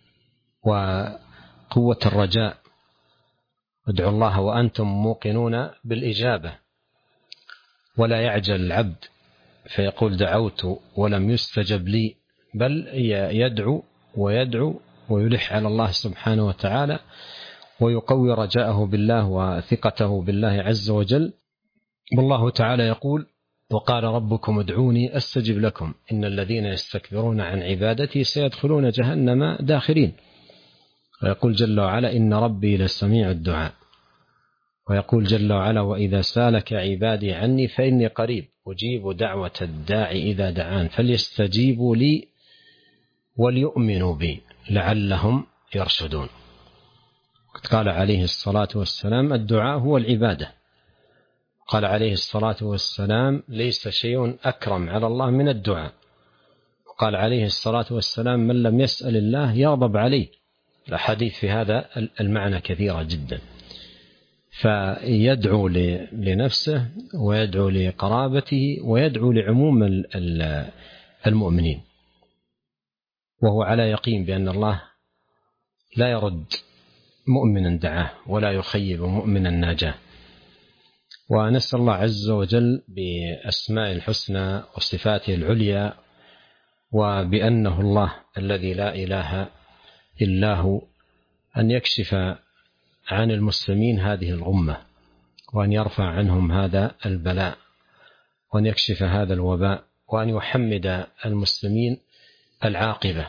وقوة الرجاء. ادعوا الله وأنتم موقنون بالإجابة، ولا يعجل العبد فيقول دعوت ولم يستجب لي، بل يدعو ويدعو ويلح على الله سبحانه وتعالى ويقوي رجاءه بالله وثقته بالله عز وجل. والله تعالى يقول: وقال ربكم ادعوني أستجب لكم إن الذين يستكبرون عن عبادتي سيدخلون جهنم داخرين. ويقول جل وعلا: إن ربي لسميع الدعاء. ويقول جل وعلا: وإذا سالك عبادي عني فإني قريب أجيب دعوة الداعي إذا دعان فليستجيبوا لي وليؤمنوا بي لعلهم يرشدون. قال عليه الصلاة والسلام: الدعاء هو العبادة. قال عليه الصلاة والسلام: ليس شيء أكرم على الله من الدعاء. وقال عليه الصلاة والسلام: من لم يسأل الله يغضب عليه. الأحاديث في هذا المعنى كثيرة جدا. فيدعو لنفسه ويدعو لقرابته ويدعو لعموم المؤمنين، وهو على يقين بأن الله لا يرد مؤمنا دعاه ولا يخيب مؤمنا ناجاه. ونسأل الله عز وجل بأسماء الحسنى وصفاته العليا وبأنه الله الذي لا إله إلا هو أن يكشف عن المسلمين هذه الغمة، وأن يرفع عنهم هذا البلاء، وأن يكشف هذا الوباء، وأن يحمد المسلمين العاقبة،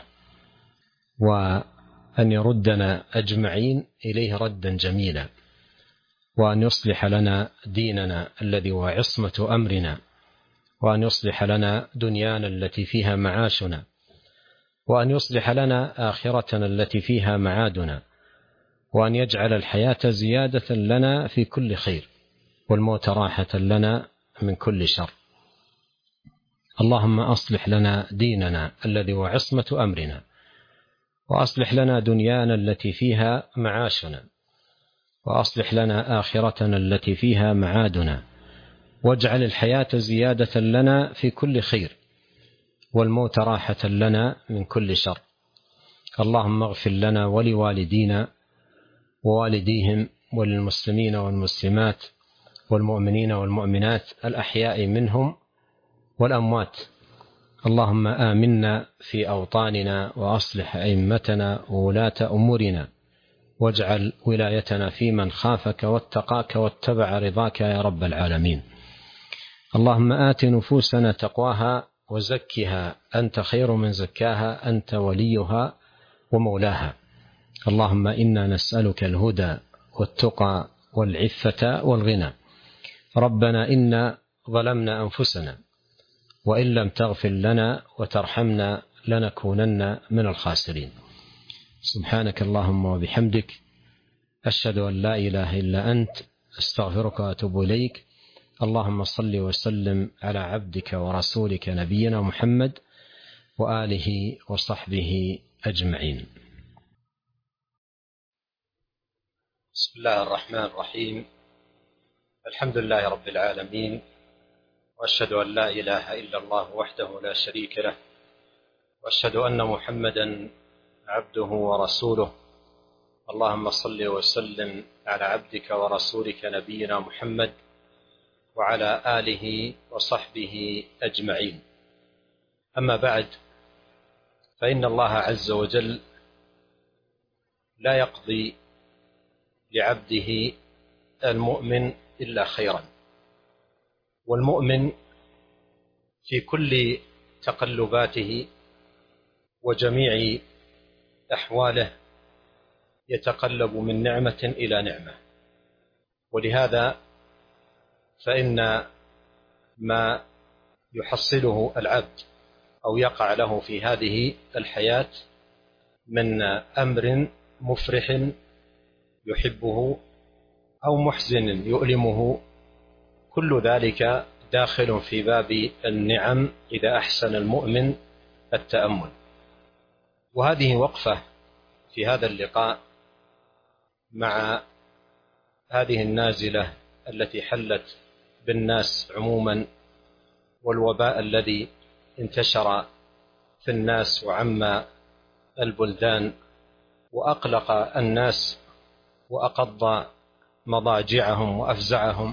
وأن يردنا أجمعين إليه ردا جميلا، وأن يصلح لنا ديننا الذي هو عصمة أمرنا، وأن يصلح لنا دنيانا التي فيها معاشنا، وأن يصلح لنا آخرتنا التي فيها معادنا، وأن يجعل الحياة زيادة لنا في كل خير والموت راحة لنا من كل شر. اللهم أصلح لنا ديننا الذي هو عصمة أمرنا، وأصلح لنا دنيانا التي فيها معاشنا، وأصلح لنا آخرتنا التي فيها معادنا، واجعل الحياة زيادة لنا في كل خير والموت راحة لنا من كل شر. اللهم اغفر لنا ولوالدينا ووالديهم وللمسلمين والمسلمات والمؤمنين والمؤمنات الأحياء منهم والأموات. اللهم آمنا في أوطاننا وأصلح أئمتنا وولاة أمورنا، واجعل ولايتنا في من خافك واتقاك واتبع رضاك يا رب العالمين. اللهم آت نفوسنا تقواها وزكها أنت خير من زكاها أنت وليها ومولاها. اللهم إنا نسألك الهدى والتقى والعفة والغنى. ربنا إنا ظلمنا أنفسنا وإن لم تغفر لنا وترحمنا لنكونن من الخاسرين. سبحانك اللهم وبحمدك أشهد أن لا إله إلا أنت، أستغفرك وأتوب إليك. اللهم صل وسلم على عبدك ورسولك نبينا محمد وآله وصحبه أجمعين. بسم الله الرحمن الرحيم. الحمد لله رب العالمين، وأشهد أن لا إله إلا الله وحده لا شريك له، وأشهد أن محمدا عبده ورسوله. اللهم صل وسلم على عبدك ورسولك نبينا محمد وعلى آله وصحبه أجمعين. أما بعد، فإن الله عز وجل لا يقضي لعبده المؤمن إلا خيرا، والمؤمن في كل تقلباته وجميع أحواله يتقلب من نعمة إلى نعمة، ولهذا فإن ما يحصله العبد أو يقع له في هذه الحياة من أمر مفرح يحبه أو محزن يؤلمه، كل ذلك داخل في باب النعم إذا أحسن المؤمن التأمل. وهذه وقفة في هذا اللقاء مع هذه النازلة التي حلت بالناس عموما، والوباء الذي انتشر في الناس وعم البلدان وأقلق الناس وأقض مضاجعهم وأفزعهم.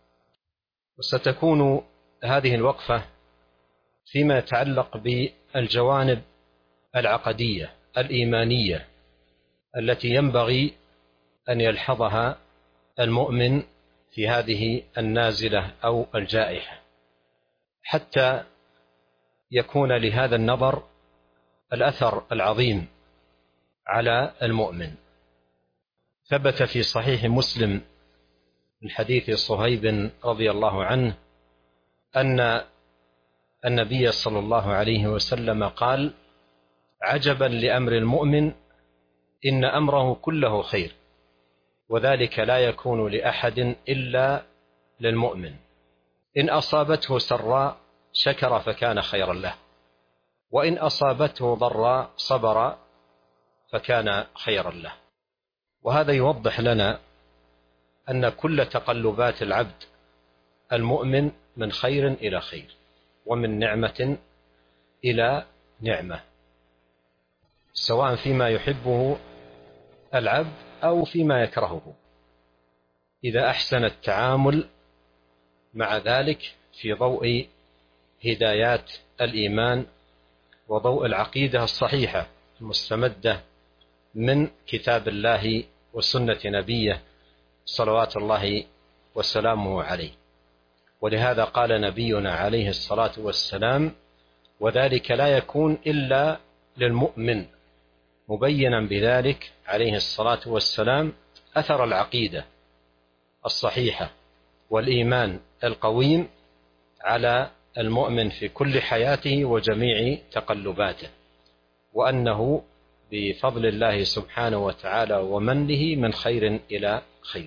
وستكون هذه الوقفة فيما يتعلق بالجوانب العقدية الإيمانية التي ينبغي أن يلحظها المؤمن في هذه النازلة أو الجائحة، حتى يكون لهذا النظر الأثر العظيم على المؤمن. ثبت في صحيح مسلم من حديث صهيب رضي الله عنه أن النبي صلى الله عليه وسلم قال: عجبا لأمر المؤمن، إن أمره كله خير، وذلك لا يكون لأحد إلا للمؤمن، إن أصابته سراء شكر فكان خيرا له، وإن أصابته ضراء صبر فكان خيرا له. وهذا يوضح لنا أن كل تقلبات العبد المؤمن من خير إلى خير، ومن نعمة إلى نعمة، سواء فيما يحبه العبد أو فيما يكرهه، إذا أحسن التعامل مع ذلك في ضوء هدايات الإيمان وضوء العقيدة الصحيحة المستمدة من كتاب الله وسنة نبيه صلوات الله وسلامه عليه. ولهذا قال نبينا عليه الصلاة والسلام: وذلك لا يكون إلا للمؤمن، مبينا بذلك عليه الصلاة والسلام أثر العقيدة الصحيحة والإيمان القويم على المؤمن في كل حياته وجميع تقلباته، وأنه بفضل الله سبحانه وتعالى ومنه من خير إلى خير.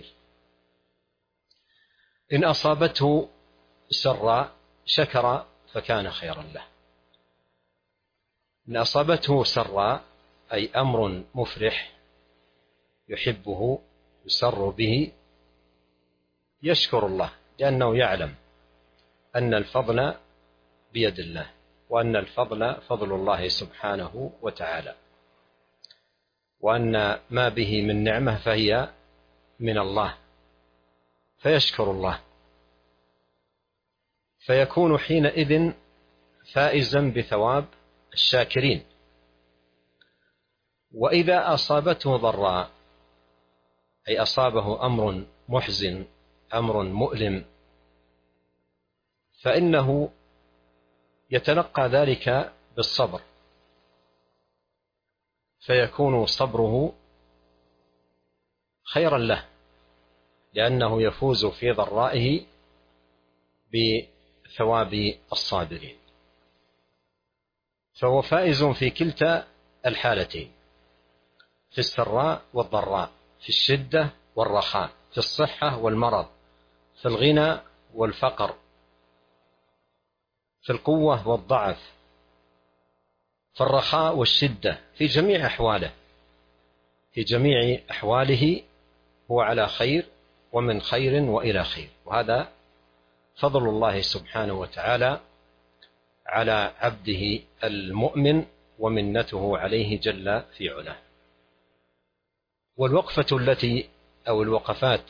إن أصابته سراء شكر فكان خيرا له. إن أصابته سراء أي أمر مفرح يحبه يسر به، يشكر الله، لأنه يعلم أن الفضل بيد الله، وأن الفضل فضل الله سبحانه وتعالى، وأن ما به من نعمة فهي من الله، فيشكر الله، فيكون حينئذ فائزا بثواب الشاكرين. وإذا أصابته ضراء أي أصابه أمر محزن، أمر مؤلم، فإنه يتلقى ذلك بالصبر، فيكون صبره خيرا له، لأنه يفوز في ضرائه بثواب الصابرين، فهو فائز في كلتا الحالتين، في السراء والضراء، في الشدة والرخاء، في الصحة والمرض، في الغنى والفقر، في القوة والضعف، في الرخاء والشدة، في جميع أحواله. في جميع أحواله هو على خير ومن خير وإلى خير، وهذا فضل الله سبحانه وتعالى على عبده المؤمن ومنته عليه جل في علاه. والوقفة أو الوقفات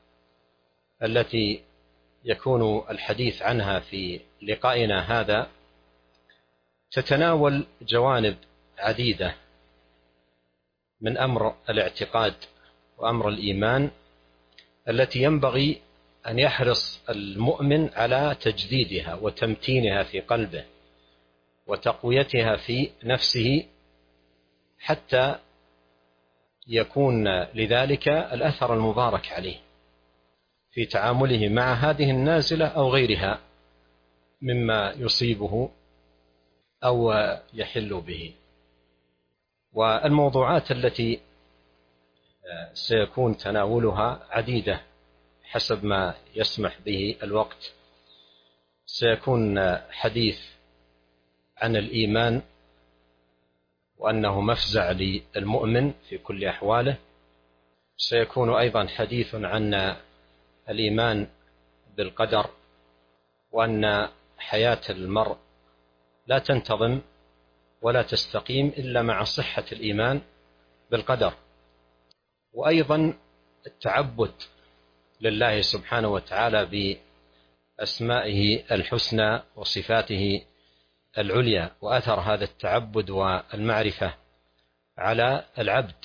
التي يكون الحديث عنها في لقائنا هذا تتناول جوانب عديدة من أمر الاعتقاد وأمر الإيمان التي ينبغي أن يحرص المؤمن على تجديدها وتمتينها في قلبه وتقويتها في نفسه، حتى يكون لذلك الأثر المبارك عليه في تعامله مع هذه النازلة أو غيرها مما يصيبه أو يحل به. والموضوعات التي سيكون تناولها عديدة حسب ما يسمح به الوقت. سيكون حديث عن الإيمان وأنه مفزع للمؤمن في كل أحواله. سيكون أيضا حديث عن الإيمان بالقدر، وأن حياة المرء لا تنتظم ولا تستقيم إلا مع صحة الإيمان بالقدر. وأيضا التعبد لله سبحانه وتعالى بأسمائه الحسنى وصفاته العليا، وأثر هذا التعبد والمعرفة على العبد.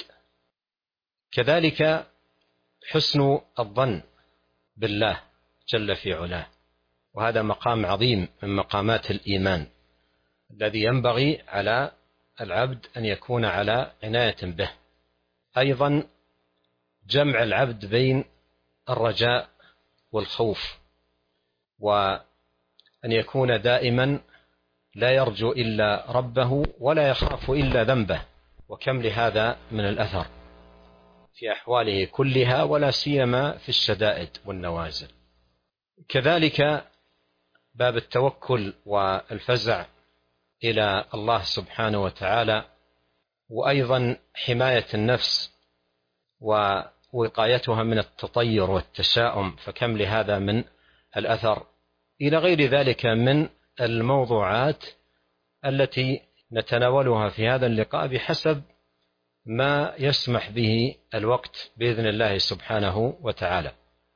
كذلك حسن الظن بالله جل في علاه، وهذا مقام عظيم من مقامات الإيمان الذي ينبغي على العبد أن يكون على عناية به. أيضا جمع العبد بين الرجاء والخوف، وأن يكون دائما لا يرجو إلا ربه ولا يخاف إلا ذنبه، وكم لهذا من الأثر في أحواله كلها، ولا سيما في الشدائد والنوازل. كذلك باب التوكل والفزع إلى الله سبحانه وتعالى، وأيضا حماية النفس ووقايتها من التطير والتشاؤم، فكم لهذا من الأثر، إلى غير ذلك من الموضوعات التي نتناولها في هذا اللقاء بحسب ما يسمح به الوقت بإذن الله سبحانه وتعالى.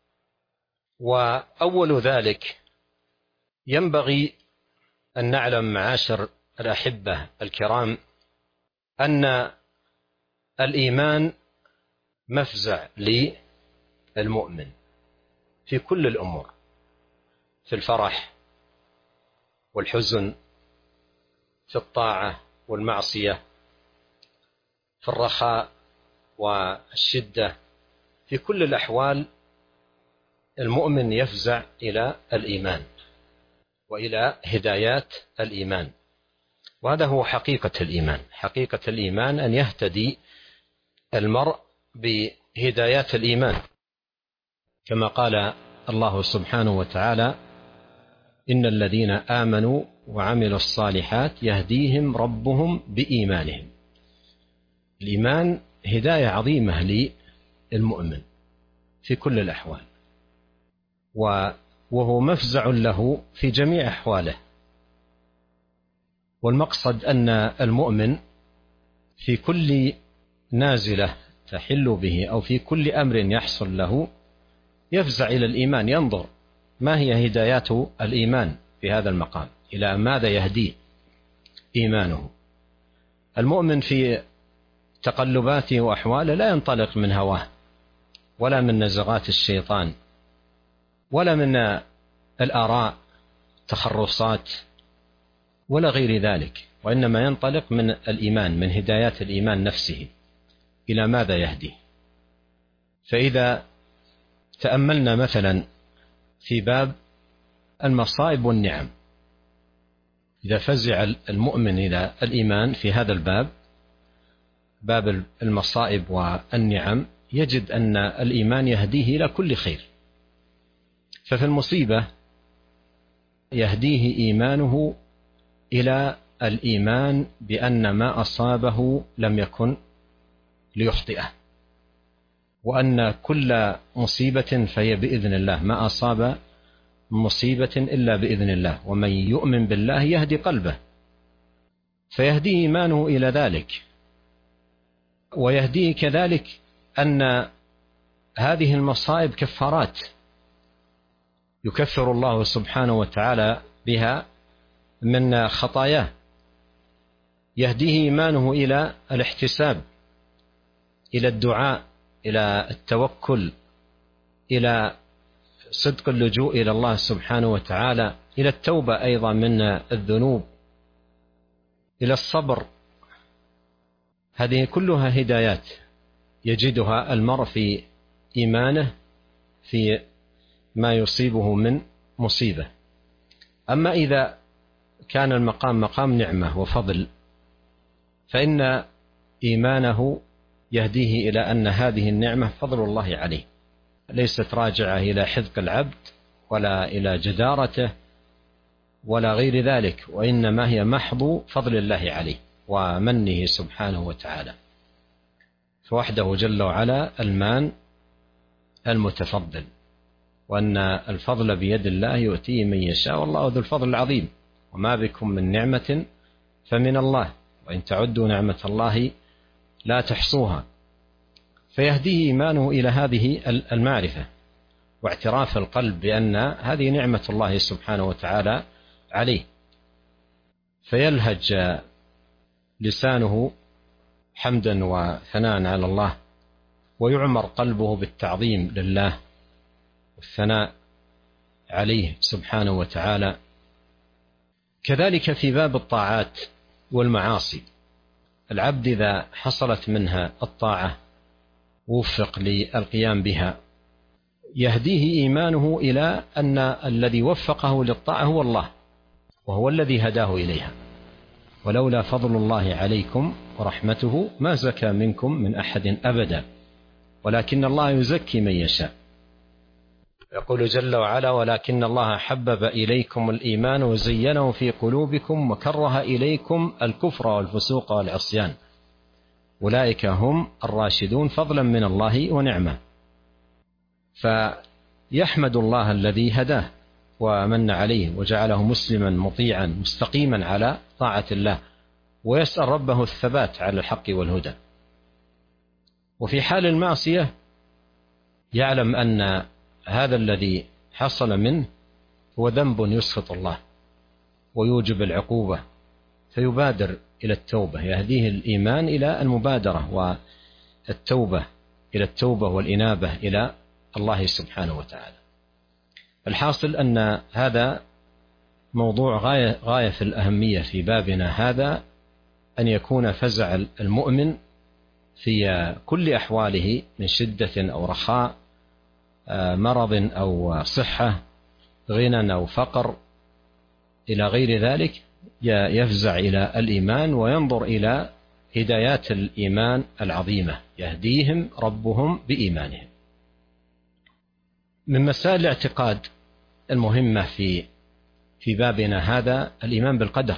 وأول ذلك ينبغي أن نعلم معاشر الأحبة الكرام أن الإيمان مفزع للمؤمن في كل الأمور، في الفرح والحزن، في الطاعة والمعصية، في الرخاء والشدة، في كل الأحوال المؤمن يفزع إلى الإيمان وإلى هدايات الإيمان. وهذا هو حقيقة الإيمان. حقيقة الإيمان أن يهتدي المرء بهدايات الإيمان، كما قال الله سبحانه وتعالى: إن الذين آمنوا وعملوا الصالحات يهديهم ربهم بإيمانهم. الإيمان هداية عظيمة للمؤمن في كل الأحوال، وهو مفزع له في جميع أحواله. والمقصد أن المؤمن في كل نازلة تحل به أو في كل أمر يحصل له يفزع إلى الإيمان، ينظر ما هي هدايات الإيمان في هذا المقام، إلى ماذا يهدي إيمانه. المؤمن في تقلباته وأحواله لا ينطلق من هواه، ولا من نزغات الشيطان، ولا من الآراء تخرصات، ولا غير ذلك، وإنما ينطلق من الإيمان، من هدايات الإيمان نفسه، إلى ماذا يهدي. فإذا تأملنا مثلا في باب المصائب والنعم، إذا فزع المؤمن إلى الإيمان في هذا الباب، باب المصائب والنعم، يجد أن الإيمان يهديه إلى كل خير. ففي المصيبة يهديه إيمانه إلى الإيمان بأن ما أصابه لم يكن ليخطئه، وأن كل مصيبة فهي بإذن الله، ما أصاب مصيبة إلا بإذن الله، ومن يؤمن بالله يهدي قلبه، فيهديه إيمانه إلى ذلك. ويهديه كذلك أن هذه المصائب كفارات يكفر الله سبحانه وتعالى بها من خطاياه. يهديه إيمانه إلى الاحتساب، إلى الدعاء، إلى التوكل، إلى صدق اللجوء إلى الله سبحانه وتعالى، إلى التوبة أيضا من الذنوب، إلى الصبر. هذه كلها هدايات يجدها المرء في إيمانه في ما يصيبه من مصيبة. أما إذا كان المقام مقام نعمة وفضل، فإن إيمانه يهديه إلى أن هذه النعمة فضل الله عليه، ليست راجعة إلى حذق العبد ولا إلى جدارته ولا غير ذلك، وإنما هي محض فضل الله عليه ومنه سبحانه وتعالى. فوحده جل وعلا المان المتفضل، وأن الفضل بيد الله يؤتيه من يشاء، والله ذو الفضل العظيم، وما بكم من نعمة فمن الله، وإن تعدوا نعمة الله لا تحصوها. فيهديه إيمانه إلى هذه المعرفة واعتراف القلب بأن هذه نعمة الله سبحانه وتعالى عليه، فيلهج لسانه حمدا وثناء على الله، ويعمر قلبه بالتعظيم لله والثناء عليه سبحانه وتعالى. كذلك في باب الطاعات والمعاصي، العبد إذا حصلت منها الطاعة وفق للقيام بها، يهديه إيمانه إلى أن الذي وفقه للطاعة هو الله، وهو الذي هداه إليها. ولولا فضل الله عليكم ورحمته ما زكى منكم من أحد أبدا، ولكن الله يزكي من يشاء. يقول جل وعلا: ولكن الله حبب إليكم الإيمان وزينه في قلوبكم وكره إليكم الكفر والفسوق والعصيان أولئك هم الراشدون فضلا من الله ونعمة. فيحمد الله الذي هداه ومن عليه وجعله مسلما مطيعا مستقيما على طاعة الله، ويسأل ربه الثبات على الحق والهدى. وفي حال المعصية يعلم أن هذا الذي حصل منه هو ذنب يسخط الله ويوجب العقوبة، فيبادر إلى التوبة. يهديه الإيمان إلى المبادرة والتوبة، إلى التوبة والإنابة إلى الله سبحانه وتعالى. الحاصل أن هذا موضوع غاية في الأهمية في بابنا هذا، أن يكون فزع المؤمن في كل أحواله من شدة أو رخاء، مرض أو صحة، غنى أو فقر، إلى غير ذلك، يفزع إلى الإيمان وينظر إلى هدايات الإيمان العظيمة يهديهم ربهم بإيمانهم. من مسائل الاعتقاد المهمة في بابنا هذا الإيمان بالقدر.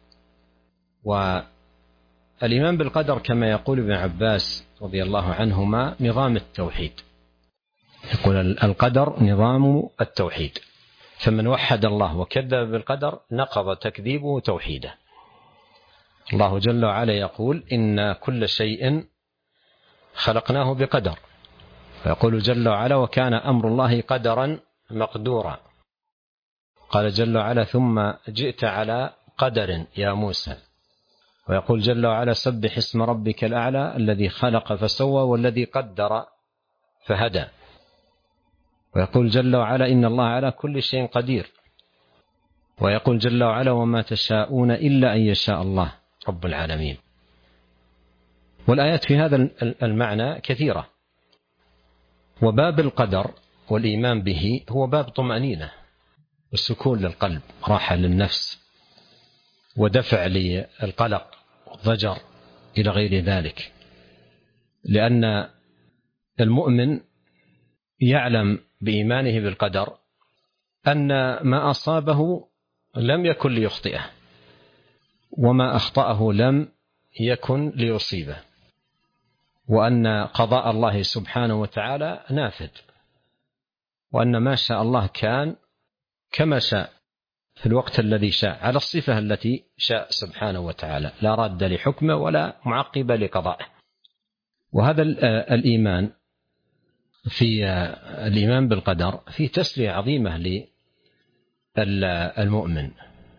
والإيمان بالقدر كما يقول ابن عباس رضي الله عنهما نظام التوحيد. يقول القدر نظام التوحيد، فمن وحد الله وكذب بالقدر نقض تكذيبه توحيده. الله جل وعلا يقول: إن كل شيء خلقناه بقدر. ويقول جل وعلا: وكان أمر الله قدرا مقدورا. قال جل وعلا: ثم جئت على قدر يا موسى. ويقول جل وعلا: سبح اسم ربك الأعلى الذي خلق فسوى والذي قدر فهدى. ويقول جل وعلا: إن الله على كل شيء قدير. ويقول جل وعلا: وما تشاءون إلا أن يشاء الله رب العالمين. والآيات في هذا المعنى كثيرة. وباب القدر والإيمان به هو باب طمأنينة والسكون للقلب، راحة للنفس، ودفع للقلق والضجر إلى غير ذلك، لأن المؤمن يعلم بإيمانه بالقدر أن ما أصابه لم يكن ليخطئه، وما أخطأه لم يكن ليصيبه، وأن قضاء الله سبحانه وتعالى نافذ، وأن ما شاء الله كان كما شاء في الوقت الذي شاء على الصفة التي شاء سبحانه وتعالى، لا راد لحكمه ولا معقب لقضائه. وهذا الإيمان في الإيمان بالقدر فيه تسلية عظيمة للمؤمن،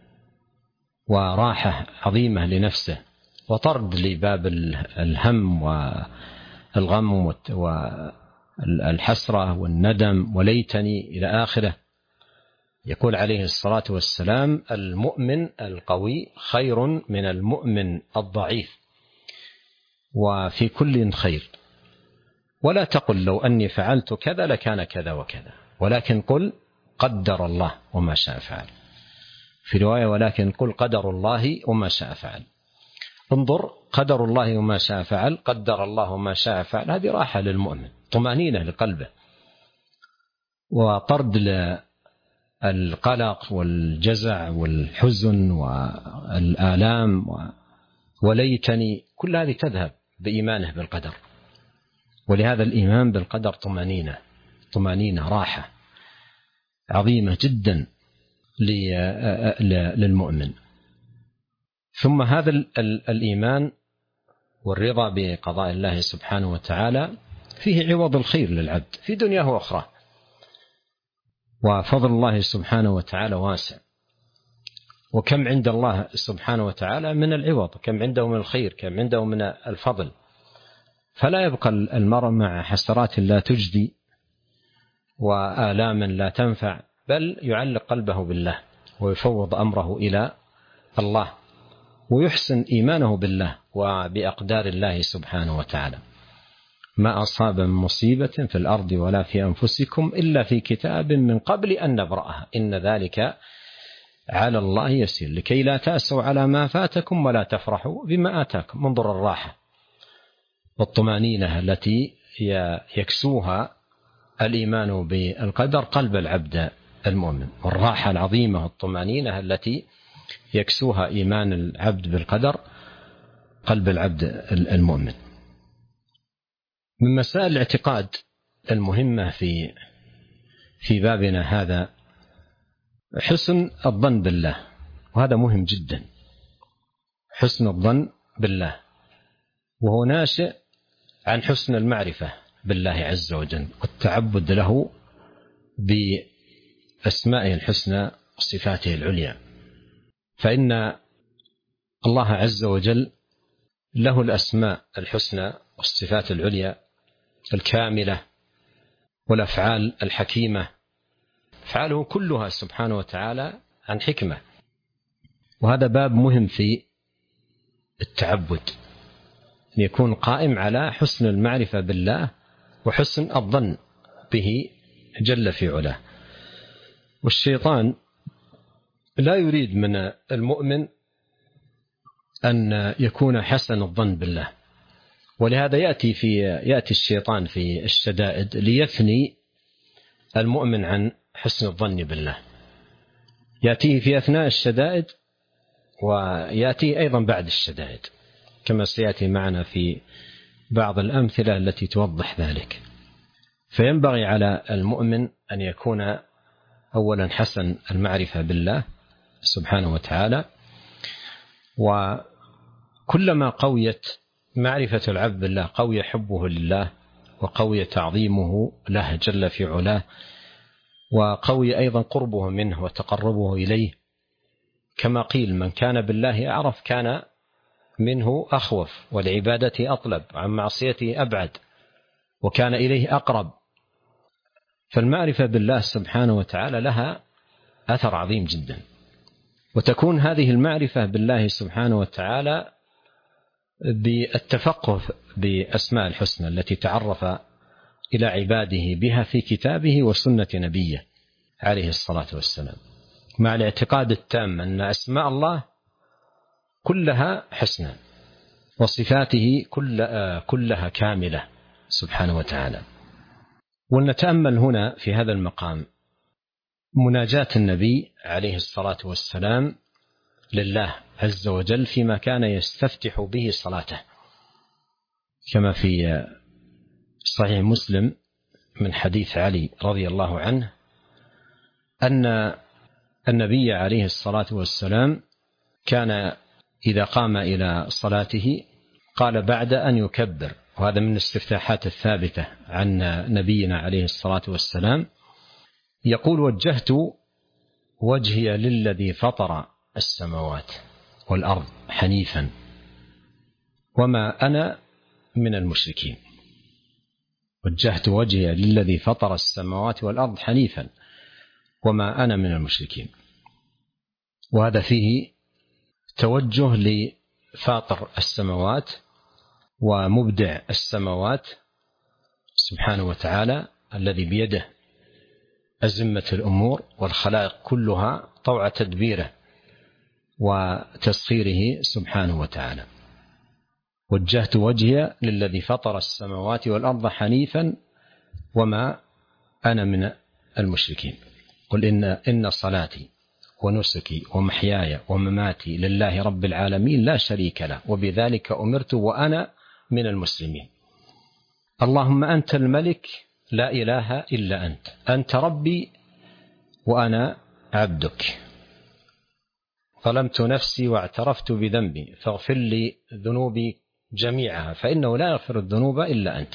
وراحة عظيمة لنفسه، وطرد لباب الهم والغم والحسرة والندم وليتني إلى آخره. يقول عليه الصلاة والسلام: المؤمن القوي خير من المؤمن الضعيف، وفي كل خير، ولا تقل لو أني فعلت كذا لكان كذا وكذا، ولكن قل قدر الله وما شاء فعل. في رواية: ولكن قل قدر الله وما شاء فعل. انظر، قدر الله وما شاء فعل، قدر الله وما شاء فعل، هذه راحة للمؤمن، طمأنينة لقلبه، وطرد القلق والجزع والحزن والآلام وليتني، كل هذه تذهب بإيمانه بالقدر. ولهذا الإيمان بالقدر طمأنينة راحة عظيمة جدا للمؤمن. ثم هذا الإيمان والرضا بقضاء الله سبحانه وتعالى فيه عوض الخير للعبد في دنياه وأخرى، وفضل الله سبحانه وتعالى واسع، وكم عند الله سبحانه وتعالى من العوض، كم عنده من الخير، كم عنده من الفضل. فلا يبقى المرء مع حسرات لا تجدي وآلام لا تنفع، بل يعلق قلبه بالله ويفوض أمره إلى الله، ويحسن إيمانه بالله وبأقدار الله سبحانه وتعالى. ما أصاب من مصيبة في الأرض ولا في أنفسكم إلا في كتاب من قبل أن نبرأها إن ذلك على الله يسير لكي لا تأسوا على ما فاتكم ولا تفرحوا بما آتاكم. انظر الراحة والطمأنينة التي يكسوها الإيمان بالقدر قلب العبد المؤمن، والراحة العظيمة والطمأنينة التي يكسوها إيمان العبد بالقدر قلب العبد المؤمن. من مسائل الاعتقاد المهمة في بابنا هذا حسن الظن بالله، وهذا مهم جدا. حسن الظن بالله، وهو ناشئ عن حسن المعرفة بالله عز وجل والتعبد له بأسمائه الحسنى وصفاته العليا، فإن الله عز وجل له الأسماء الحسنى والصفات العليا الكاملة والأفعال الحكيمة، أفعاله كلها سبحانه وتعالى عن حكمة. وهذا باب مهم في التعبد، أن يكون قائم على حسن المعرفة بالله وحسن الظن به جل في علاه. والشيطان لا يريد من المؤمن أن يكون حسن الظن بالله، ولهذا يأتي الشيطان في الشدائد ليثني المؤمن عن حسن الظن بالله، يأتيه في أثناء الشدائد ويأتيه أيضا بعد الشدائد، كما سيأتي معنا في بعض الأمثلة التي توضح ذلك. فينبغي على المؤمن أن يكون أولا حسن المعرفة بالله سبحانه وتعالى، وكلما قويت معرفة العبد بالله قوي حبه لله، وقوي تعظيمه له جل في علاه، وقوي أيضا قربه منه وتقربه إليه. كما قيل: من كان بالله أعرف كان منه أخوف، والعبادة أطلب، عن معصيته أبعد، وكان إليه أقرب. فالمعرفة بالله سبحانه وتعالى لها أثر عظيم جدا، وتكون هذه المعرفة بالله سبحانه وتعالى بالتفقه بأسماء الحسنى التي تعرف إلى عباده بها في كتابه وسنة نبيه عليه الصلاة والسلام، مع الاعتقاد التام أن أسماء الله كلها حسنى وصفاته كلها كاملة سبحانه وتعالى. ولنتأمل هنا في هذا المقام مناجاة النبي عليه الصلاة والسلام لله عز وجل فيما كان يستفتح به صلاته، كما في صحيح مسلم من حديث علي رضي الله عنه أن النبي عليه الصلاة والسلام كان إذا قام إلى صلاته قال بعد أن يكبر، وهذا من الاستفتاحات الثابتة عن نبينا عليه الصلاة والسلام، يقول: وجهت وجهي للذي فطر السماوات والأرض حنيفا وما أنا من المشركين. وجهت وجهي للذي فطر السماوات والأرض حنيفا وما أنا من المشركين. وهذا فيه توجه لفاطر السماوات ومبدع السماوات سبحانه وتعالى، الذي بيده أزمة الأمور والخلائق كلها طوع تدبيره وتسخيره سبحانه وتعالى. وجهت وجهي للذي فطر السماوات والأرض حنيفا وما أنا من المشركين. قل إن صلاتي ونسكي ومحياي ومماتي لله رب العالمين لا شريك له وبذلك أمرت وأنا من المسلمين. اللهم أنت الملك لا إله إلا أنت، أنت ربي وأنا عبدك، ظلمت نفسي واعترفت بذنبي فاغفر لي ذنوبي جميعها فإنه لا يغفر الذنوب إلا أنت،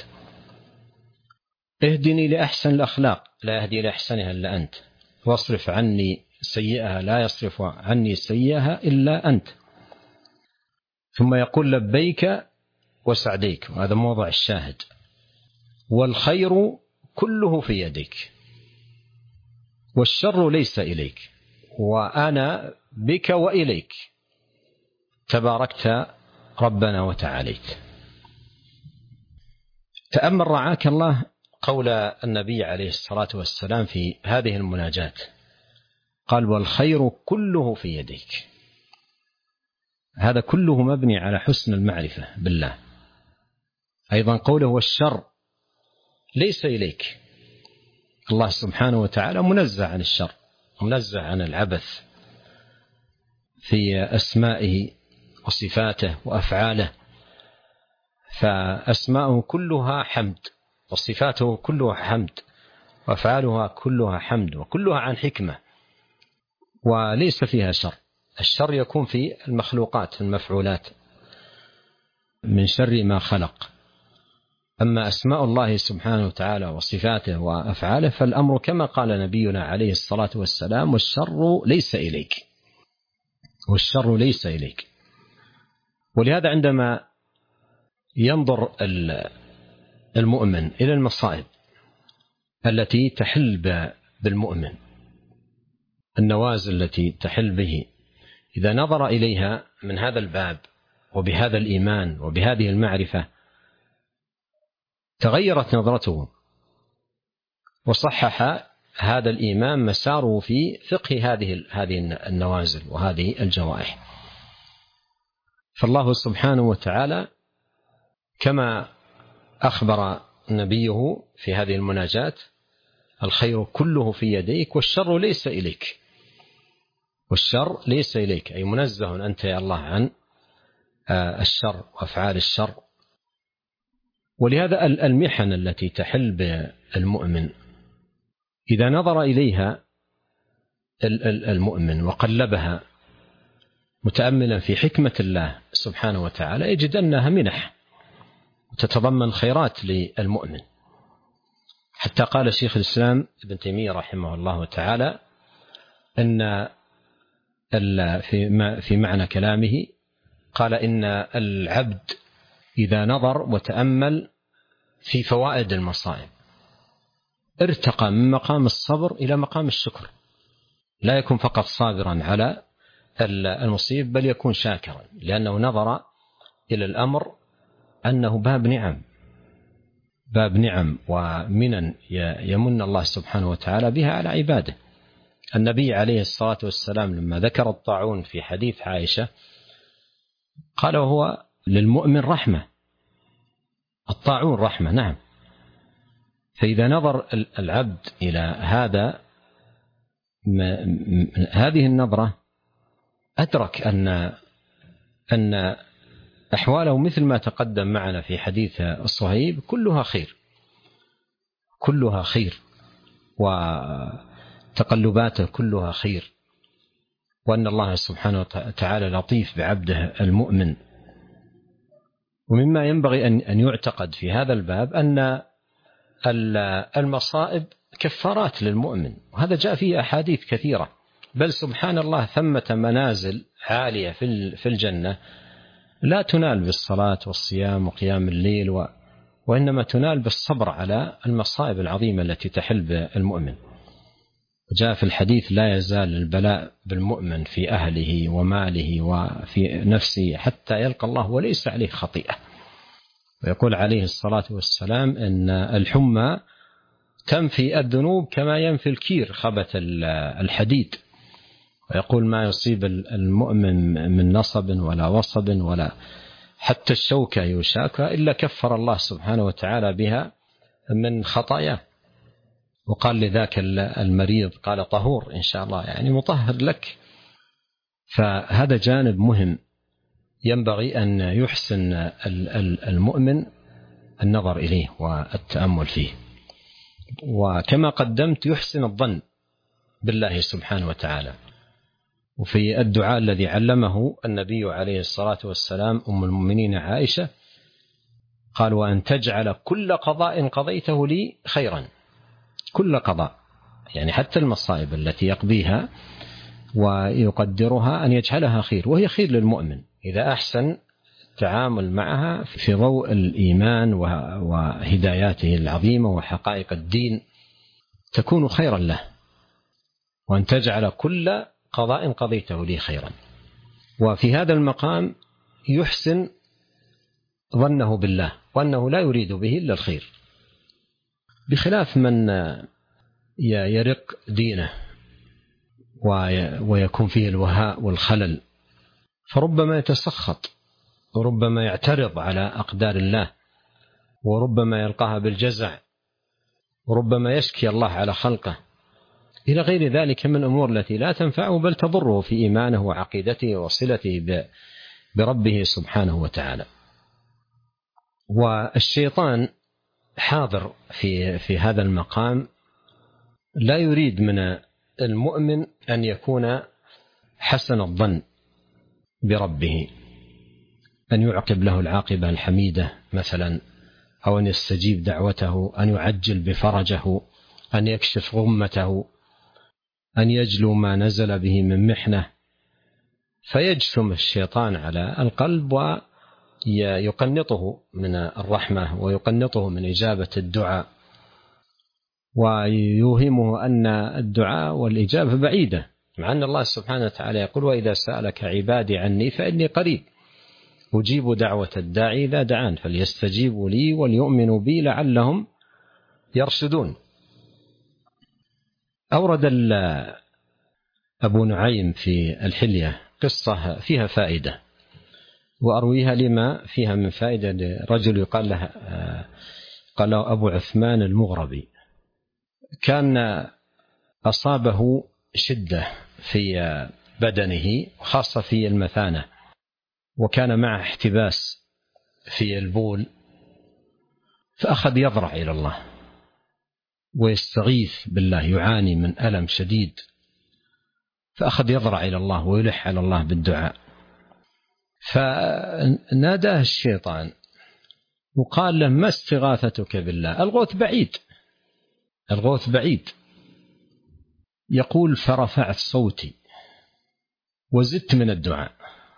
اهدني لأحسن الأخلاق لا يهدي لأحسنها إلا أنت، واصرف عني سيئها لا يصرف عني سيئها إلا أنت. ثم يقول: لبيك وسعديك، وهذا موضع الشاهد، والخير كله في يديك والشر ليس إليك وأنا بك وإليك تباركت ربنا وتعاليت. تأمل رعاك الله قول النبي عليه الصلاة والسلام في هذه المناجاة، قال: والخير كله في يديك. هذا كله مبني على حسن المعرفة بالله. أيضا قوله: والشر ليس إليك. الله سبحانه وتعالى منزه عن الشر، منزه عن العبث في أسمائه وصفاته وأفعاله، فأسماؤه كلها حمد وصفاته كلها حمد وأفعالها كلها حمد وكلها عن حكمة وليس فيها شر. الشر يكون في المخلوقات المفعولات من شر ما خلق. أما أسماء الله سبحانه وتعالى وصفاته وأفعاله فالأمر كما قال نبينا عليه الصلاة والسلام: والشر ليس إليك، والشر ليس إليك. ولهذا عندما ينظر المؤمن إلى المصائب التي تحل بالمؤمن، النوازل التي تحل به، إذا نظر إليها من هذا الباب وبهذا الإيمان وبهذه المعرفة تغيرت نظرته، وصحح هذا الإيمان مساره في فقه هذه النوازل وهذه الجوائح. فالله سبحانه وتعالى كما أخبر نبيه في هذه المناجاة: الخير كله في يديك والشر ليس إليك. والشر ليس إليك، أي منزه أنت يا الله عن الشر وأفعال الشر. ولهذا المحن التي تحل بالمؤمن إذا نظر إليها المؤمن وقلبها متأملا في حكمة الله سبحانه وتعالى يجد أنها منح وتتضمن خيرات للمؤمن. حتى قال شيخ الإسلام ابن تيمية رحمه الله تعالى أن في معنى كلامه قال: إن العبد إذا نظر وتأمل في فوائد المصائب ارتقى من مقام الصبر إلى مقام الشكر، لا يكون فقط صابرا على المصيب بل يكون شاكرا، لأنه نظر إلى الأمر أنه باب نعم ومنن يمن الله سبحانه وتعالى بها على عباده. النبي عليه الصلاة والسلام لما ذكر الطاعون في حديث عائشة قال: وهو للمؤمن رحمة. الطاعون رحمة، نعم، فإذا نظر العبد إلى هذه النظرة أدرك أن أحواله مثل ما تقدم معنا في حديث الصهيب كلها خير وتقلباته كلها خير، وأن الله سبحانه وتعالى لطيف بعبده المؤمن. ومما ينبغي أن يعتقد في هذا الباب أن المصائب كفارات للمؤمن، وهذا جاء فيه أحاديث كثيرة. بل سبحان الله ثمة منازل عالية في الجنة لا تنال بالصلاة والصيام وقيام الليل، وإنما تنال بالصبر على المصائب العظيمة التي تحل بالمؤمن. وجاء في الحديث: لا يزال البلاء بالمؤمن في أهله وماله وفي نفسه حتى يلقى الله وليس عليه خطيئة. ويقول عليه الصلاة والسلام أن الحمى تنفي الذنوب كما ينفي الكير خبث الحديد. ويقول: ما يصيب المؤمن من نصب ولا وصب ولا حتى الشوكة يشاكها إلا كفر الله سبحانه وتعالى بها من خطاياه. وقال لذاك المريض قال: طهور إن شاء الله، يعني مطهر لك. فهذا جانب مهم ينبغي أن يحسن المؤمن النظر إليه والتأمل فيه. وكما قدمت يحسن الظن بالله سبحانه وتعالى. وفي الدعاء الذي علمه النبي عليه الصلاة والسلام أم المؤمنين عائشة قال: وأن تجعل كل قضاء قضيته لي خيرا. كل قضاء يعني حتى المصائب التي يقضيها ويقدرها أن يجعلها خير، وهي خير للمؤمن إذا أحسن التعامل معها في ضوء الإيمان وهداياته العظيمة وحقائق الدين، تكون خيرا له. وأن تجعل كل قضاء قضيته لي خيرا. وفي هذا المقام يحسن ظنه بالله وأنه لا يريد به إلا الخير، بخلاف من يرق دينه ويكون فيه الوهاء والخلل، فربما يتسخط وربما يعترض على أقدار الله، وربما يلقاها بالجزع، وربما يشكي الله على خلقه، إلى غير ذلك من الأمور التي لا تنفعه بل تضره في إيمانه وعقيدته وصلته بربه سبحانه وتعالى. والشيطان حاضر في هذا المقام، لا يريد من المؤمن أن يكون حسن الظن بربه، أن يعقب له العاقبة الحميدة مثلا، أو أن يستجيب دعوته، أن يعجل بفرجه، أن يكشف غمته، أن يجلو ما نزل به من محنة. فيجثم الشيطان على القلب ويقنطه من الرحمة ويقنطه من إجابة الدعاء، ويوهمه أن الدعاء والإجابة بعيدة، مع أن الله سبحانه وتعالى يقول: وإذا سألك عبادي عني فإني قريب أجيب دعوة الداعي إذا دعان فليستجيبوا لي وليؤمنوا بي لعلهم يرشدون. أورد أبو نعيم في الحلية قصة فيها فائدة، وأرويها لما فيها من فائدة لرجل يقال له أبو عثمان المغربي. كان أصابه شدة في بدنه خاصة في المثانة، وكان معه احتباس في البول، فأخذ يضرع إلى الله ويستغيث بالله، يعاني من ألم شديد، فأخذ يضرع إلى الله ويلح على الله بالدعاء. فناداه الشيطان وقال له: ما استغاثتك بالله؟ الغوث بعيد. يقول: فرفعت صوتي وزدت من الدعاء،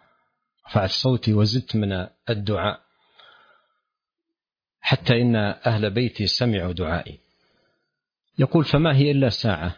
حتى إن أهل بيتي سمعوا دعائي. يقول: فما هي إلا ساعة،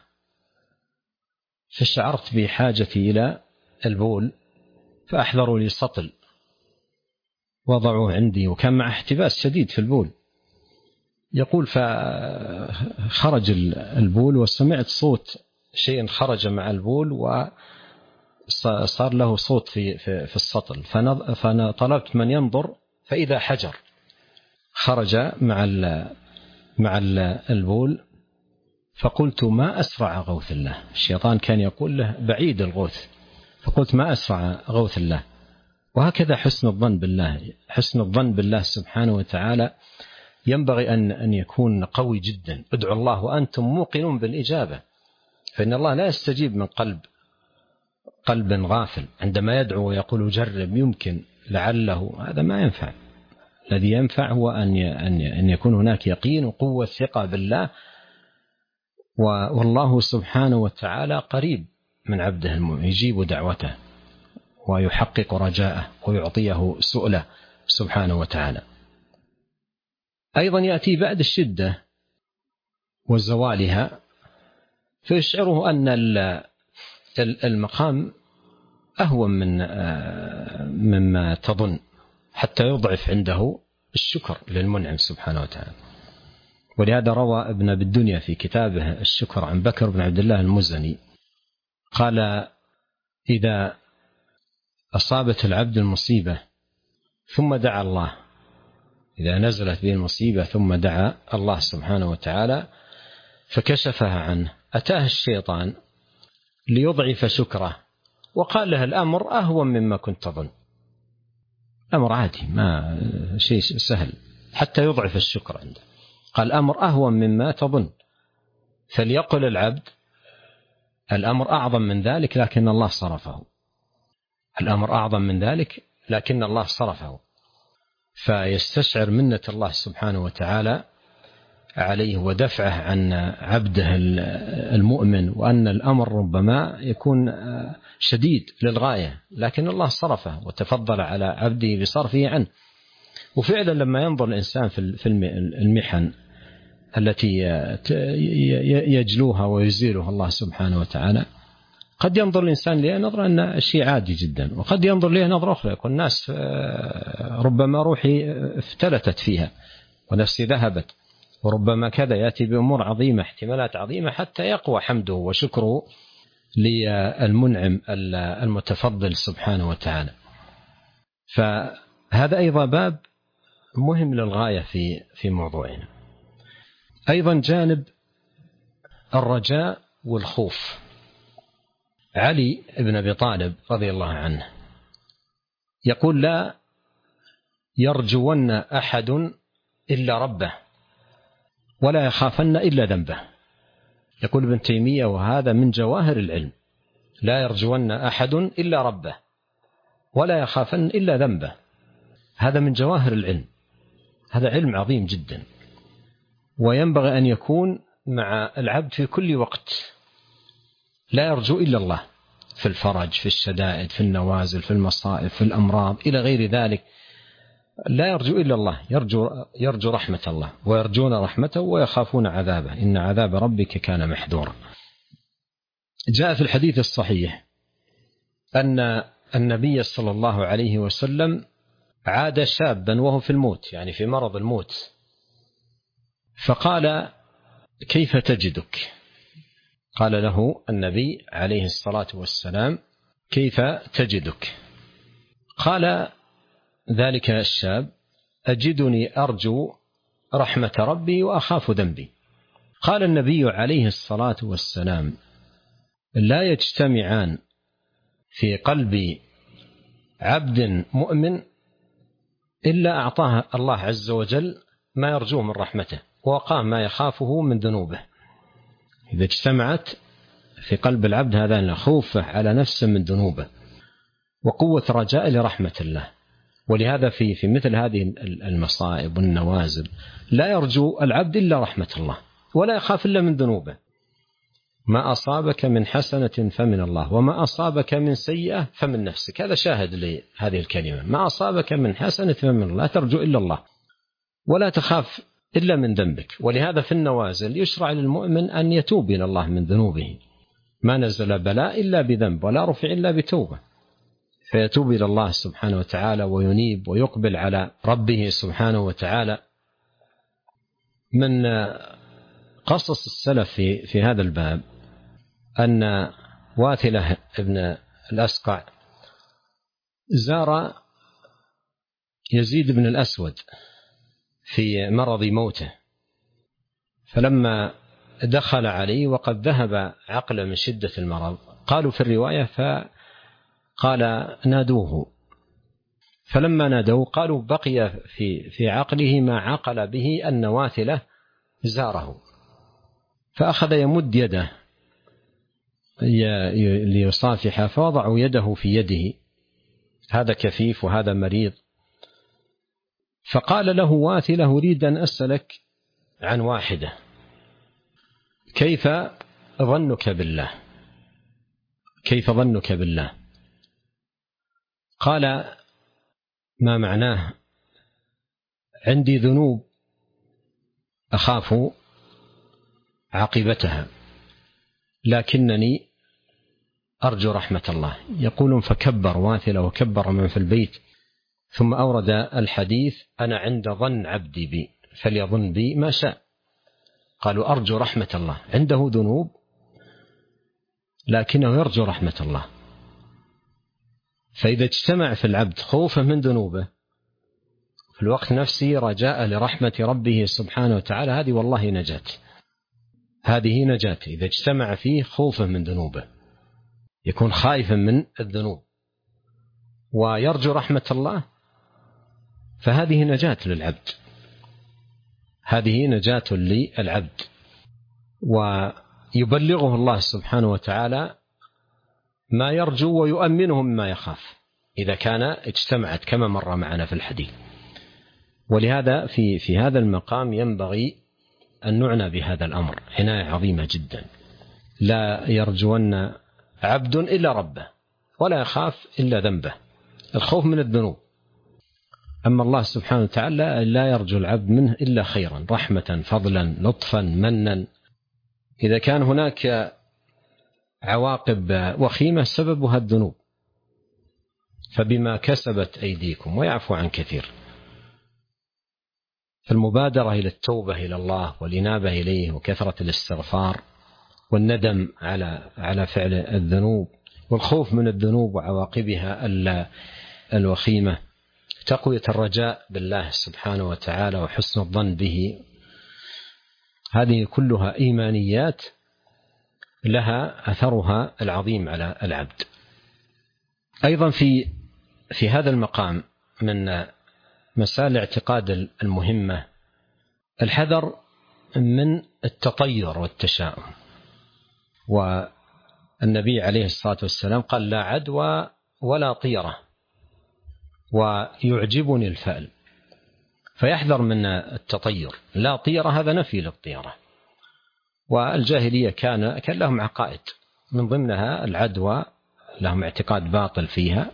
فشعرت بحاجتي إلى البول، فأحضروا لي سطل وضعوه عندي، وكان مع احتباس شديد في البول. يقول: فخرج البول وسمعت صوت شيء خرج مع البول وصار له صوت في السطل، فطلبت من ينظر، فإذا حجر خرج مع البول، فقلت ما أسرع غوث الله. الشيطان كان يقول له بعيد الغوث، فقلت ما أسرع غوث الله. وهكذا حسن الظن بالله، حسن الظن بالله سبحانه وتعالى ينبغي أن يكون قوي جدا. ادعوا الله وأنتم موقنون بالإجابة، فإن الله لا يستجيب من قلب غافل عندما يدعو ويقول جرب يمكن لعله، هذا ما ينفع. الذي ينفع هو أن يكون هناك يقين وقوة ثقة بالله، والله سبحانه وتعالى قريب من عبده المؤمن، يجيب دعوته ويحقق رجاءه ويعطيه سؤله سبحانه وتعالى. أيضا يأتي بعد الشدة وزوالها فيشعره أن المقام أهون مما تظن، حتى يضعف عنده الشكر للمنعم سبحانه وتعالى. ولهذا روى ابن أبي الدنيا في كتابه الشكر عن بكر بن عبد الله المزني قال: إذا أصابت العبد المصيبة ثم دعا الله، إذا نزلت به المصيبة ثم دعا الله سبحانه وتعالى فكشفها عنه، أتاه الشيطان ليضعف شكره وقال له الأمر أهون مما كنت تظن. أمر عادي، ما شيء سهل، حتى يضعف الشكر عنده. قال الأمر أهون مما تظن، فليقل العبد الأمر أعظم من ذلك لكن الله صرفه، الأمر أعظم من ذلك لكن الله صرفه، فيستشعر منة الله سبحانه وتعالى عليه ودفعه عن عبده المؤمن، وأن الأمر ربما يكون شديد للغاية لكن الله صرفه وتفضل على عبده بصرفه عنه. وفعلا لما ينظر الإنسان في المحن التي يجلوها ويزيلها الله سبحانه وتعالى، قد ينظر الإنسان لها نظرة أن شيء عادي جدا، وقد ينظر لها نظرة أخرى، يقول الناس ربما روحي افتلتت فيها ونفسي ذهبت، وربما كذا، يأتي بأمور عظيمة، احتمالات عظيمة، حتى يقوى حمده وشكره للمنعم المتفضل سبحانه وتعالى. فهذا أيضا باب مهم للغاية في موضوعنا. أيضا جانب الرجاء والخوف. علي بن أبي طالب رضي الله عنه يقول: لا يرجون أحد إلا ربه ولا يخافن إلا ذنبه. يقول ابن تيمية وهذا من جواهر العلم: لا يرجون أحد إلا ربه ولا يخافن إلا ذنبه. هذا من جواهر العلم، هذا علم عظيم جدا، وينبغي أن يكون مع العبد في كل وقت. لا يرجو إلا الله في الفرج، في الشدائد، في النوازل، في المصائب، في الأمراض إلى غير ذلك. لا يرجو إلا الله، يرجو رحمة الله، ويرجون رحمته ويخافون عذابه، إن عذاب ربك كان محذورا. جاء في الحديث الصحيح أن النبي صلى الله عليه وسلم عاد شابا وهو في الموت، يعني في مرض الموت، فقال: كيف تجدك؟ قال له النبي عليه الصلاة والسلام: كيف تجدك؟ قال ذلك الشاب: أجدني أرجو رحمة ربي وأخاف ذنبي. قال النبي عليه الصلاة والسلام: لا يجتمعان في قلب عبد مؤمن إلا أعطاه الله عز وجل ما يرجوه من رحمته ووقاه ما يخافه من ذنوبه. إذا اجتمعت في قلب العبد هذا خوفه على نفسه من ذنوبه وقوة رجاء لرحمة الله. ولهذا في مثل هذه المصائب والنوازل لا يرجو العبد إلا رحمة الله ولا يخاف إلا من ذنوبه. ما أصابك من حسنة فمن الله وما أصابك من سيئة فمن نفسك. هذا شاهد لهذه الكلمة: ما أصابك من حسنة فمن الله. لا ترجو إلا الله ولا تخاف إلا من ذنبك. ولهذا في النوازل يشرع للمؤمن أن يتوب إلى الله من ذنوبه. ما نزل بلاء إلا بذنب ولا رفع إلا بتوبة، فيتوب إلى الله سبحانه وتعالى وينيب ويقبل على ربه سبحانه وتعالى. من قصص السلف في هذا الباب أن واثلة ابن الأسقع زار يزيد بن الأسود في مرض موته، فلما دخل عليه وقد ذهب عقله من شدة المرض، قالوا في الرواية فقال نادوه، فلما نادوه قالوا بقي في عقله ما عقل به أن واثلة زاره، فأخذ يمد يده ليصافح، فوضعوا يده في يده، هذا كفيف وهذا مريض. فقال له واثلة أريد أن أسألك عن واحدة، كيف ظنك بالله؟ كيف ظنك بالله؟ قال ما معناه؟ عندي ذنوب أخاف عاقبتها لكنني أرجو رحمة الله. يقولون فكبر واثلة وكبر من في البيت، ثم أورد الحديث أنا عند ظن عبدي بي فليظن بي ما شاء. قالوا أرجو رحمة الله، عنده ذنوب لكنه يرجو رحمة الله. فإذا اجتمع في العبد خوفه من ذنوبه في الوقت نفسه رجاء لرحمة ربه سبحانه وتعالى، هذه والله نجاة، هذه نجاة. إذا اجتمع فيه خوفه من ذنوبه، يكون خائفا من الذنوب ويرجو رحمة الله، فهذه نجاة للعبد، هذه نجاة للعبد، ويبلغه الله سبحانه وتعالى ما يرجو ويؤمنه مما يخاف إذا كان اجتمعت كما مر معنا في الحديث. ولهذا في هذا المقام ينبغي أن نعنى بهذا الأمر عناية عظيمة جدا. لا يرجون عبد إلا ربه ولا يخاف إلا ذنبه، الخوف من الذنوب. أما الله سبحانه وتعالى لا يرجو العبد منه إلا خيرا، رحمة، فضلا، لطفا، منا. إذا كان هناك عواقب وخيمة سببها الذنوب، فبما كسبت أيديكم ويعفو عن كثير. فالمبادرة إلى التوبة إلى الله والإنابة إليه وكثرة الاستغفار والندم على فعل الذنوب والخوف من الذنوب وعواقبها الوخيمة، تقوية الرجاء بالله سبحانه وتعالى وحسن الظن به، هذه كلها إيمانيات لها أثرها العظيم على العبد. أيضا في هذا المقام من مسائل الاعتقاد المهمة الحذر من التطير والتشاؤم. والنبي عليه الصلاة والسلام قال لا عدوى ولا طيرة، ويعجبني الفأل، فيحذر من التطير. لا طيرة هذا نفي للطيرة، والجاهلية كان لهم عقائد من ضمنها العدوى، لهم اعتقاد باطل فيها،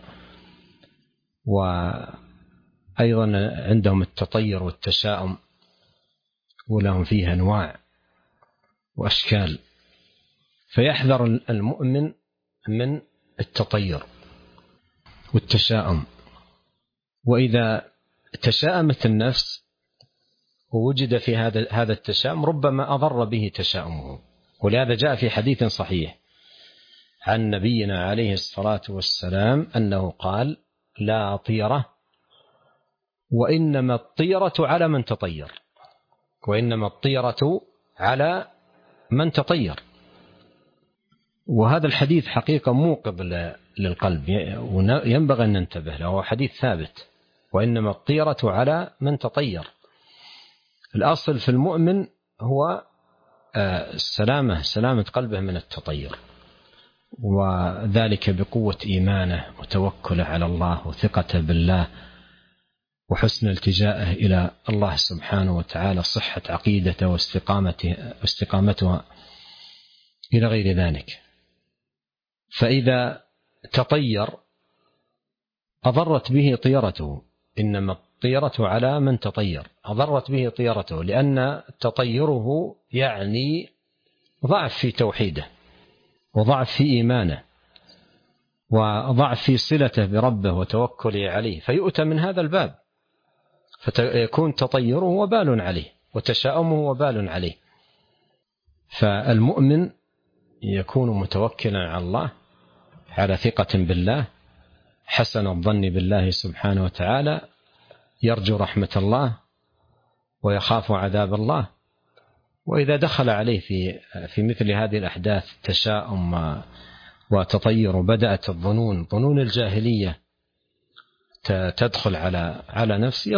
وأيضا عندهم التطير والتشاؤم ولهم فيها أنواع وأشكال. فيحذر المؤمن من التطير والتشاؤم. وإذا تشاءمت النفس ووجد في هذا التشاؤم ربما أضر به تشاؤمه. ولهذا جاء في حديث صحيح عن نبينا عليه الصلاة والسلام أنه قال لا طيرة وإنما الطيرة على من تطير، وإنما الطيرة على من تطير. وهذا الحديث حقيقة موقظ للقلب وينبغي أن ننتبه له، هو حديث ثابت، وإنما الطيرة على من تطير. الأصل في المؤمن هو سلامة قلبه من التطير، وذلك بقوة إيمانه وتوكله على الله وثقته بالله وحسن التجائه إلى الله سبحانه وتعالى، صحة عقيدته واستقامتها إلى غير ذلك. فإذا تطير أضرت به طيرته، إنما الطيرة على من تطير، أضرت به طيرته، لأن تطيره يعني ضعف في توحيده وضعف في إيمانه وضعف في صلته بربه وتوكله عليه، فيؤتى من هذا الباب، فيكون تطيره وبال عليه وتشاؤمه وبال عليه. فالمؤمن يكون متوكلا على الله على ثقة بالله، حسن الظن بالله سبحانه وتعالى، يرجو رحمة الله ويخاف عذاب الله، وإذا دخل عليه في مثل هذه الأحداث تشاؤم وتطير، بدأت ظنون الجاهلية تدخل على نفسه،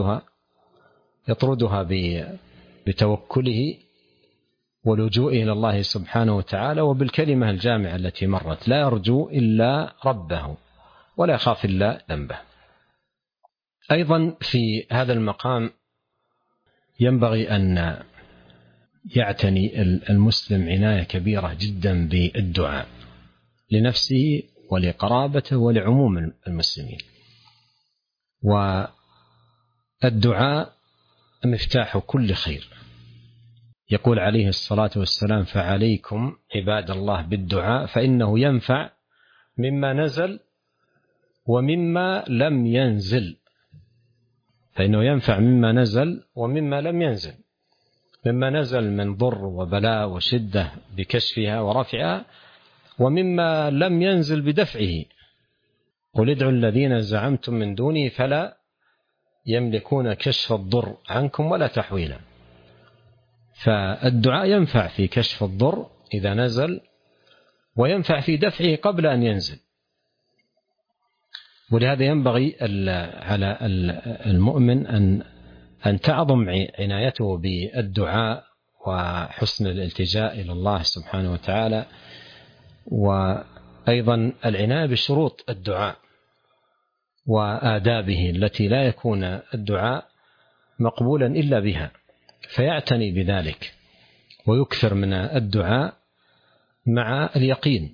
يطردها بتوكله ولجوئه إلى الله سبحانه وتعالى، وبالكلمة الجامعة التي مرت: لا يرجو إلا ربه ولا يخاف إلا ذنبه. أيضا في هذا المقام ينبغي أن يعتني المسلم عناية كبيرة جدا بالدعاء لنفسه ولقرابته ولعموم المسلمين. والدعاء مفتاح كل خير. يقول عليه الصلاة والسلام: فعليكم عباد الله بالدعاء فإنه ينفع مما نزل ومما لم ينزل. فإنه ينفع مما نزل ومما لم ينزل، مما نزل من ضر وبلاء وشدة بكشفها ورفعها، ومما لم ينزل بدفعه. قل ادعوا الذين زعمتم من دونه فلا يملكون كشف الضر عنكم ولا تحويلا. فالدعاء ينفع في كشف الضر إذا نزل، وينفع في دفعه قبل أن ينزل. ولهذا ينبغي على المؤمن أن تعظم عنايته بالدعاء وحسن الالتجاء إلى الله سبحانه وتعالى، وأيضا العناية بشروط الدعاء وآدابه التي لا يكون الدعاء مقبولا إلا بها، فيعتني بذلك ويكثر من الدعاء مع اليقين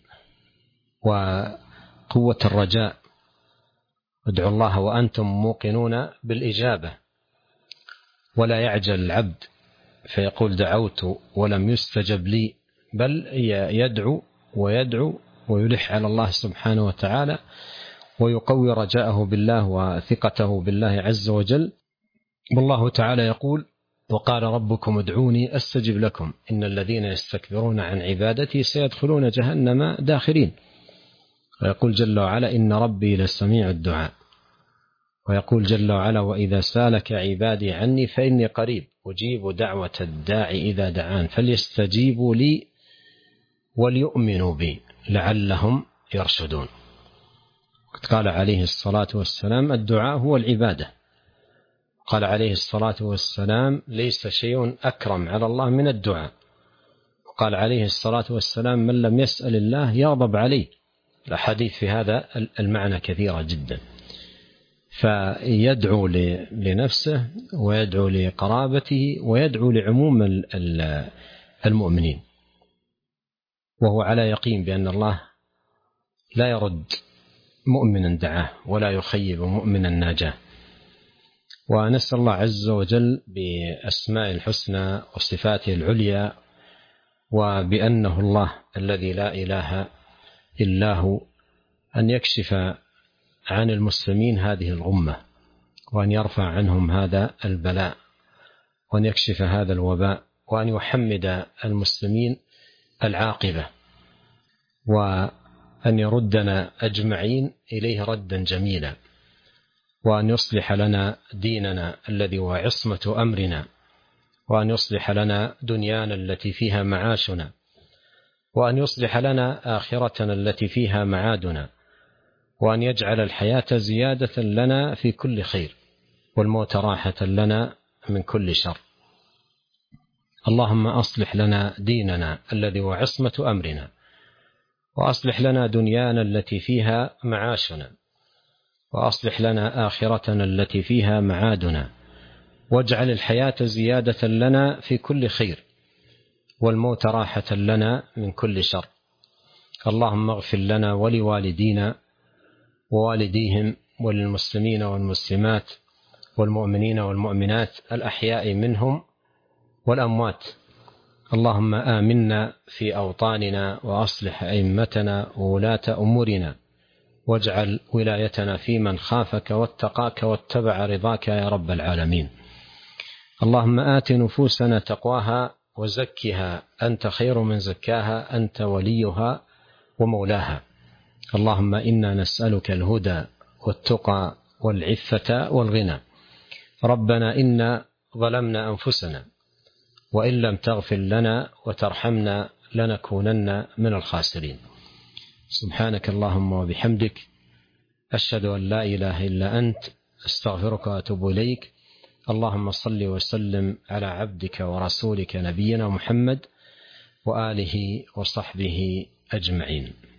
وقوة الرجاء. ادعوا الله وأنتم موقنون بالإجابة، ولا يعجل العبد فيقول دعوت ولم يستجب لي، بل يدعو ويلح على الله سبحانه وتعالى، ويقوي رجاءه بالله وثقته بالله عز وجل. والله تعالى يقول: وقال ربكم ادعوني أستجب لكم إن الذين يستكبرون عن عبادتي سيدخلون جهنم داخرين. ويقول جل وعلا: إن ربي لسميع الدعاء. ويقول جل وعلا: وإذا سالك عبادي عني فإني قريب أجيب دعوة الداعي إذا دعان فليستجيبوا لي وليؤمنوا بي لعلهم يرشدون. قال عليه الصلاة والسلام: الدعاء هو العبادة. قال عليه الصلاة والسلام: ليس شيء أكرم على الله من الدعاء. وقال عليه الصلاة والسلام: من لم يسأل الله يغضب عليه. الحديث في هذا المعنى كثيرة جدا. فيدعو لنفسه ويدعو لقرابته ويدعو لعموم المؤمنين، وهو على يقين بأن الله لا يرد مؤمنا دعاه ولا يخيب مؤمنا ناجاه. ونسأل الله عز وجل بأسماء الحسنى وصفاته العليا وبأنه الله الذي لا إله إلا هو أن يكشف عن المسلمين هذه الغمة، وأن يرفع عنهم هذا البلاء، وأن يكشف هذا الوباء، وأن يحمد المسلمين العاقبة، وأن يردنا أجمعين إليه ردا جميلا، وأن يصلح لنا ديننا الذي هو عصمة أمرنا، وأن يصلح لنا دنيانا التي فيها معاشنا، وأن يصلح لنا آخرتنا التي فيها معادنا، وأن يجعل الحياة زيادة لنا في كل خير والموت راحة لنا من كل شر. اللهم أصلح لنا ديننا الذي هو عصمة أمرنا، وأصلح لنا دنيانا التي فيها معاشنا، وأصلح لنا آخرتنا التي فيها معادنا، واجعل الحياة زيادة لنا في كل خير والموت راحة لنا من كل شر. اللهم اغفر لنا ولوالدينا ووالديهم وللمسلمين والمسلمات والمؤمنين والمؤمنات الأحياء منهم والأموات. اللهم آمنا في أوطاننا وأصلح أئمتنا وولاة أمورنا، واجعل ولايتنا في من خافك واتقاك واتبع رضاك يا رب العالمين. اللهم آت نفوسنا تقواها وزكها أنت خير من زكاها أنت وليها ومولاها. اللهم إنا نسألك الهدى والتقى والعفة والغنى. ربنا إنا ظلمنا أنفسنا وإن لم تغفر لنا وترحمنا لنكونن من الخاسرين. سبحانك اللهم وبحمدك، أشهد أن لا إله إلا أنت، أستغفرك وأتوب إليك. اللهم صل وسلم على عبدك ورسولك نبينا محمد وآله وصحبه أجمعين.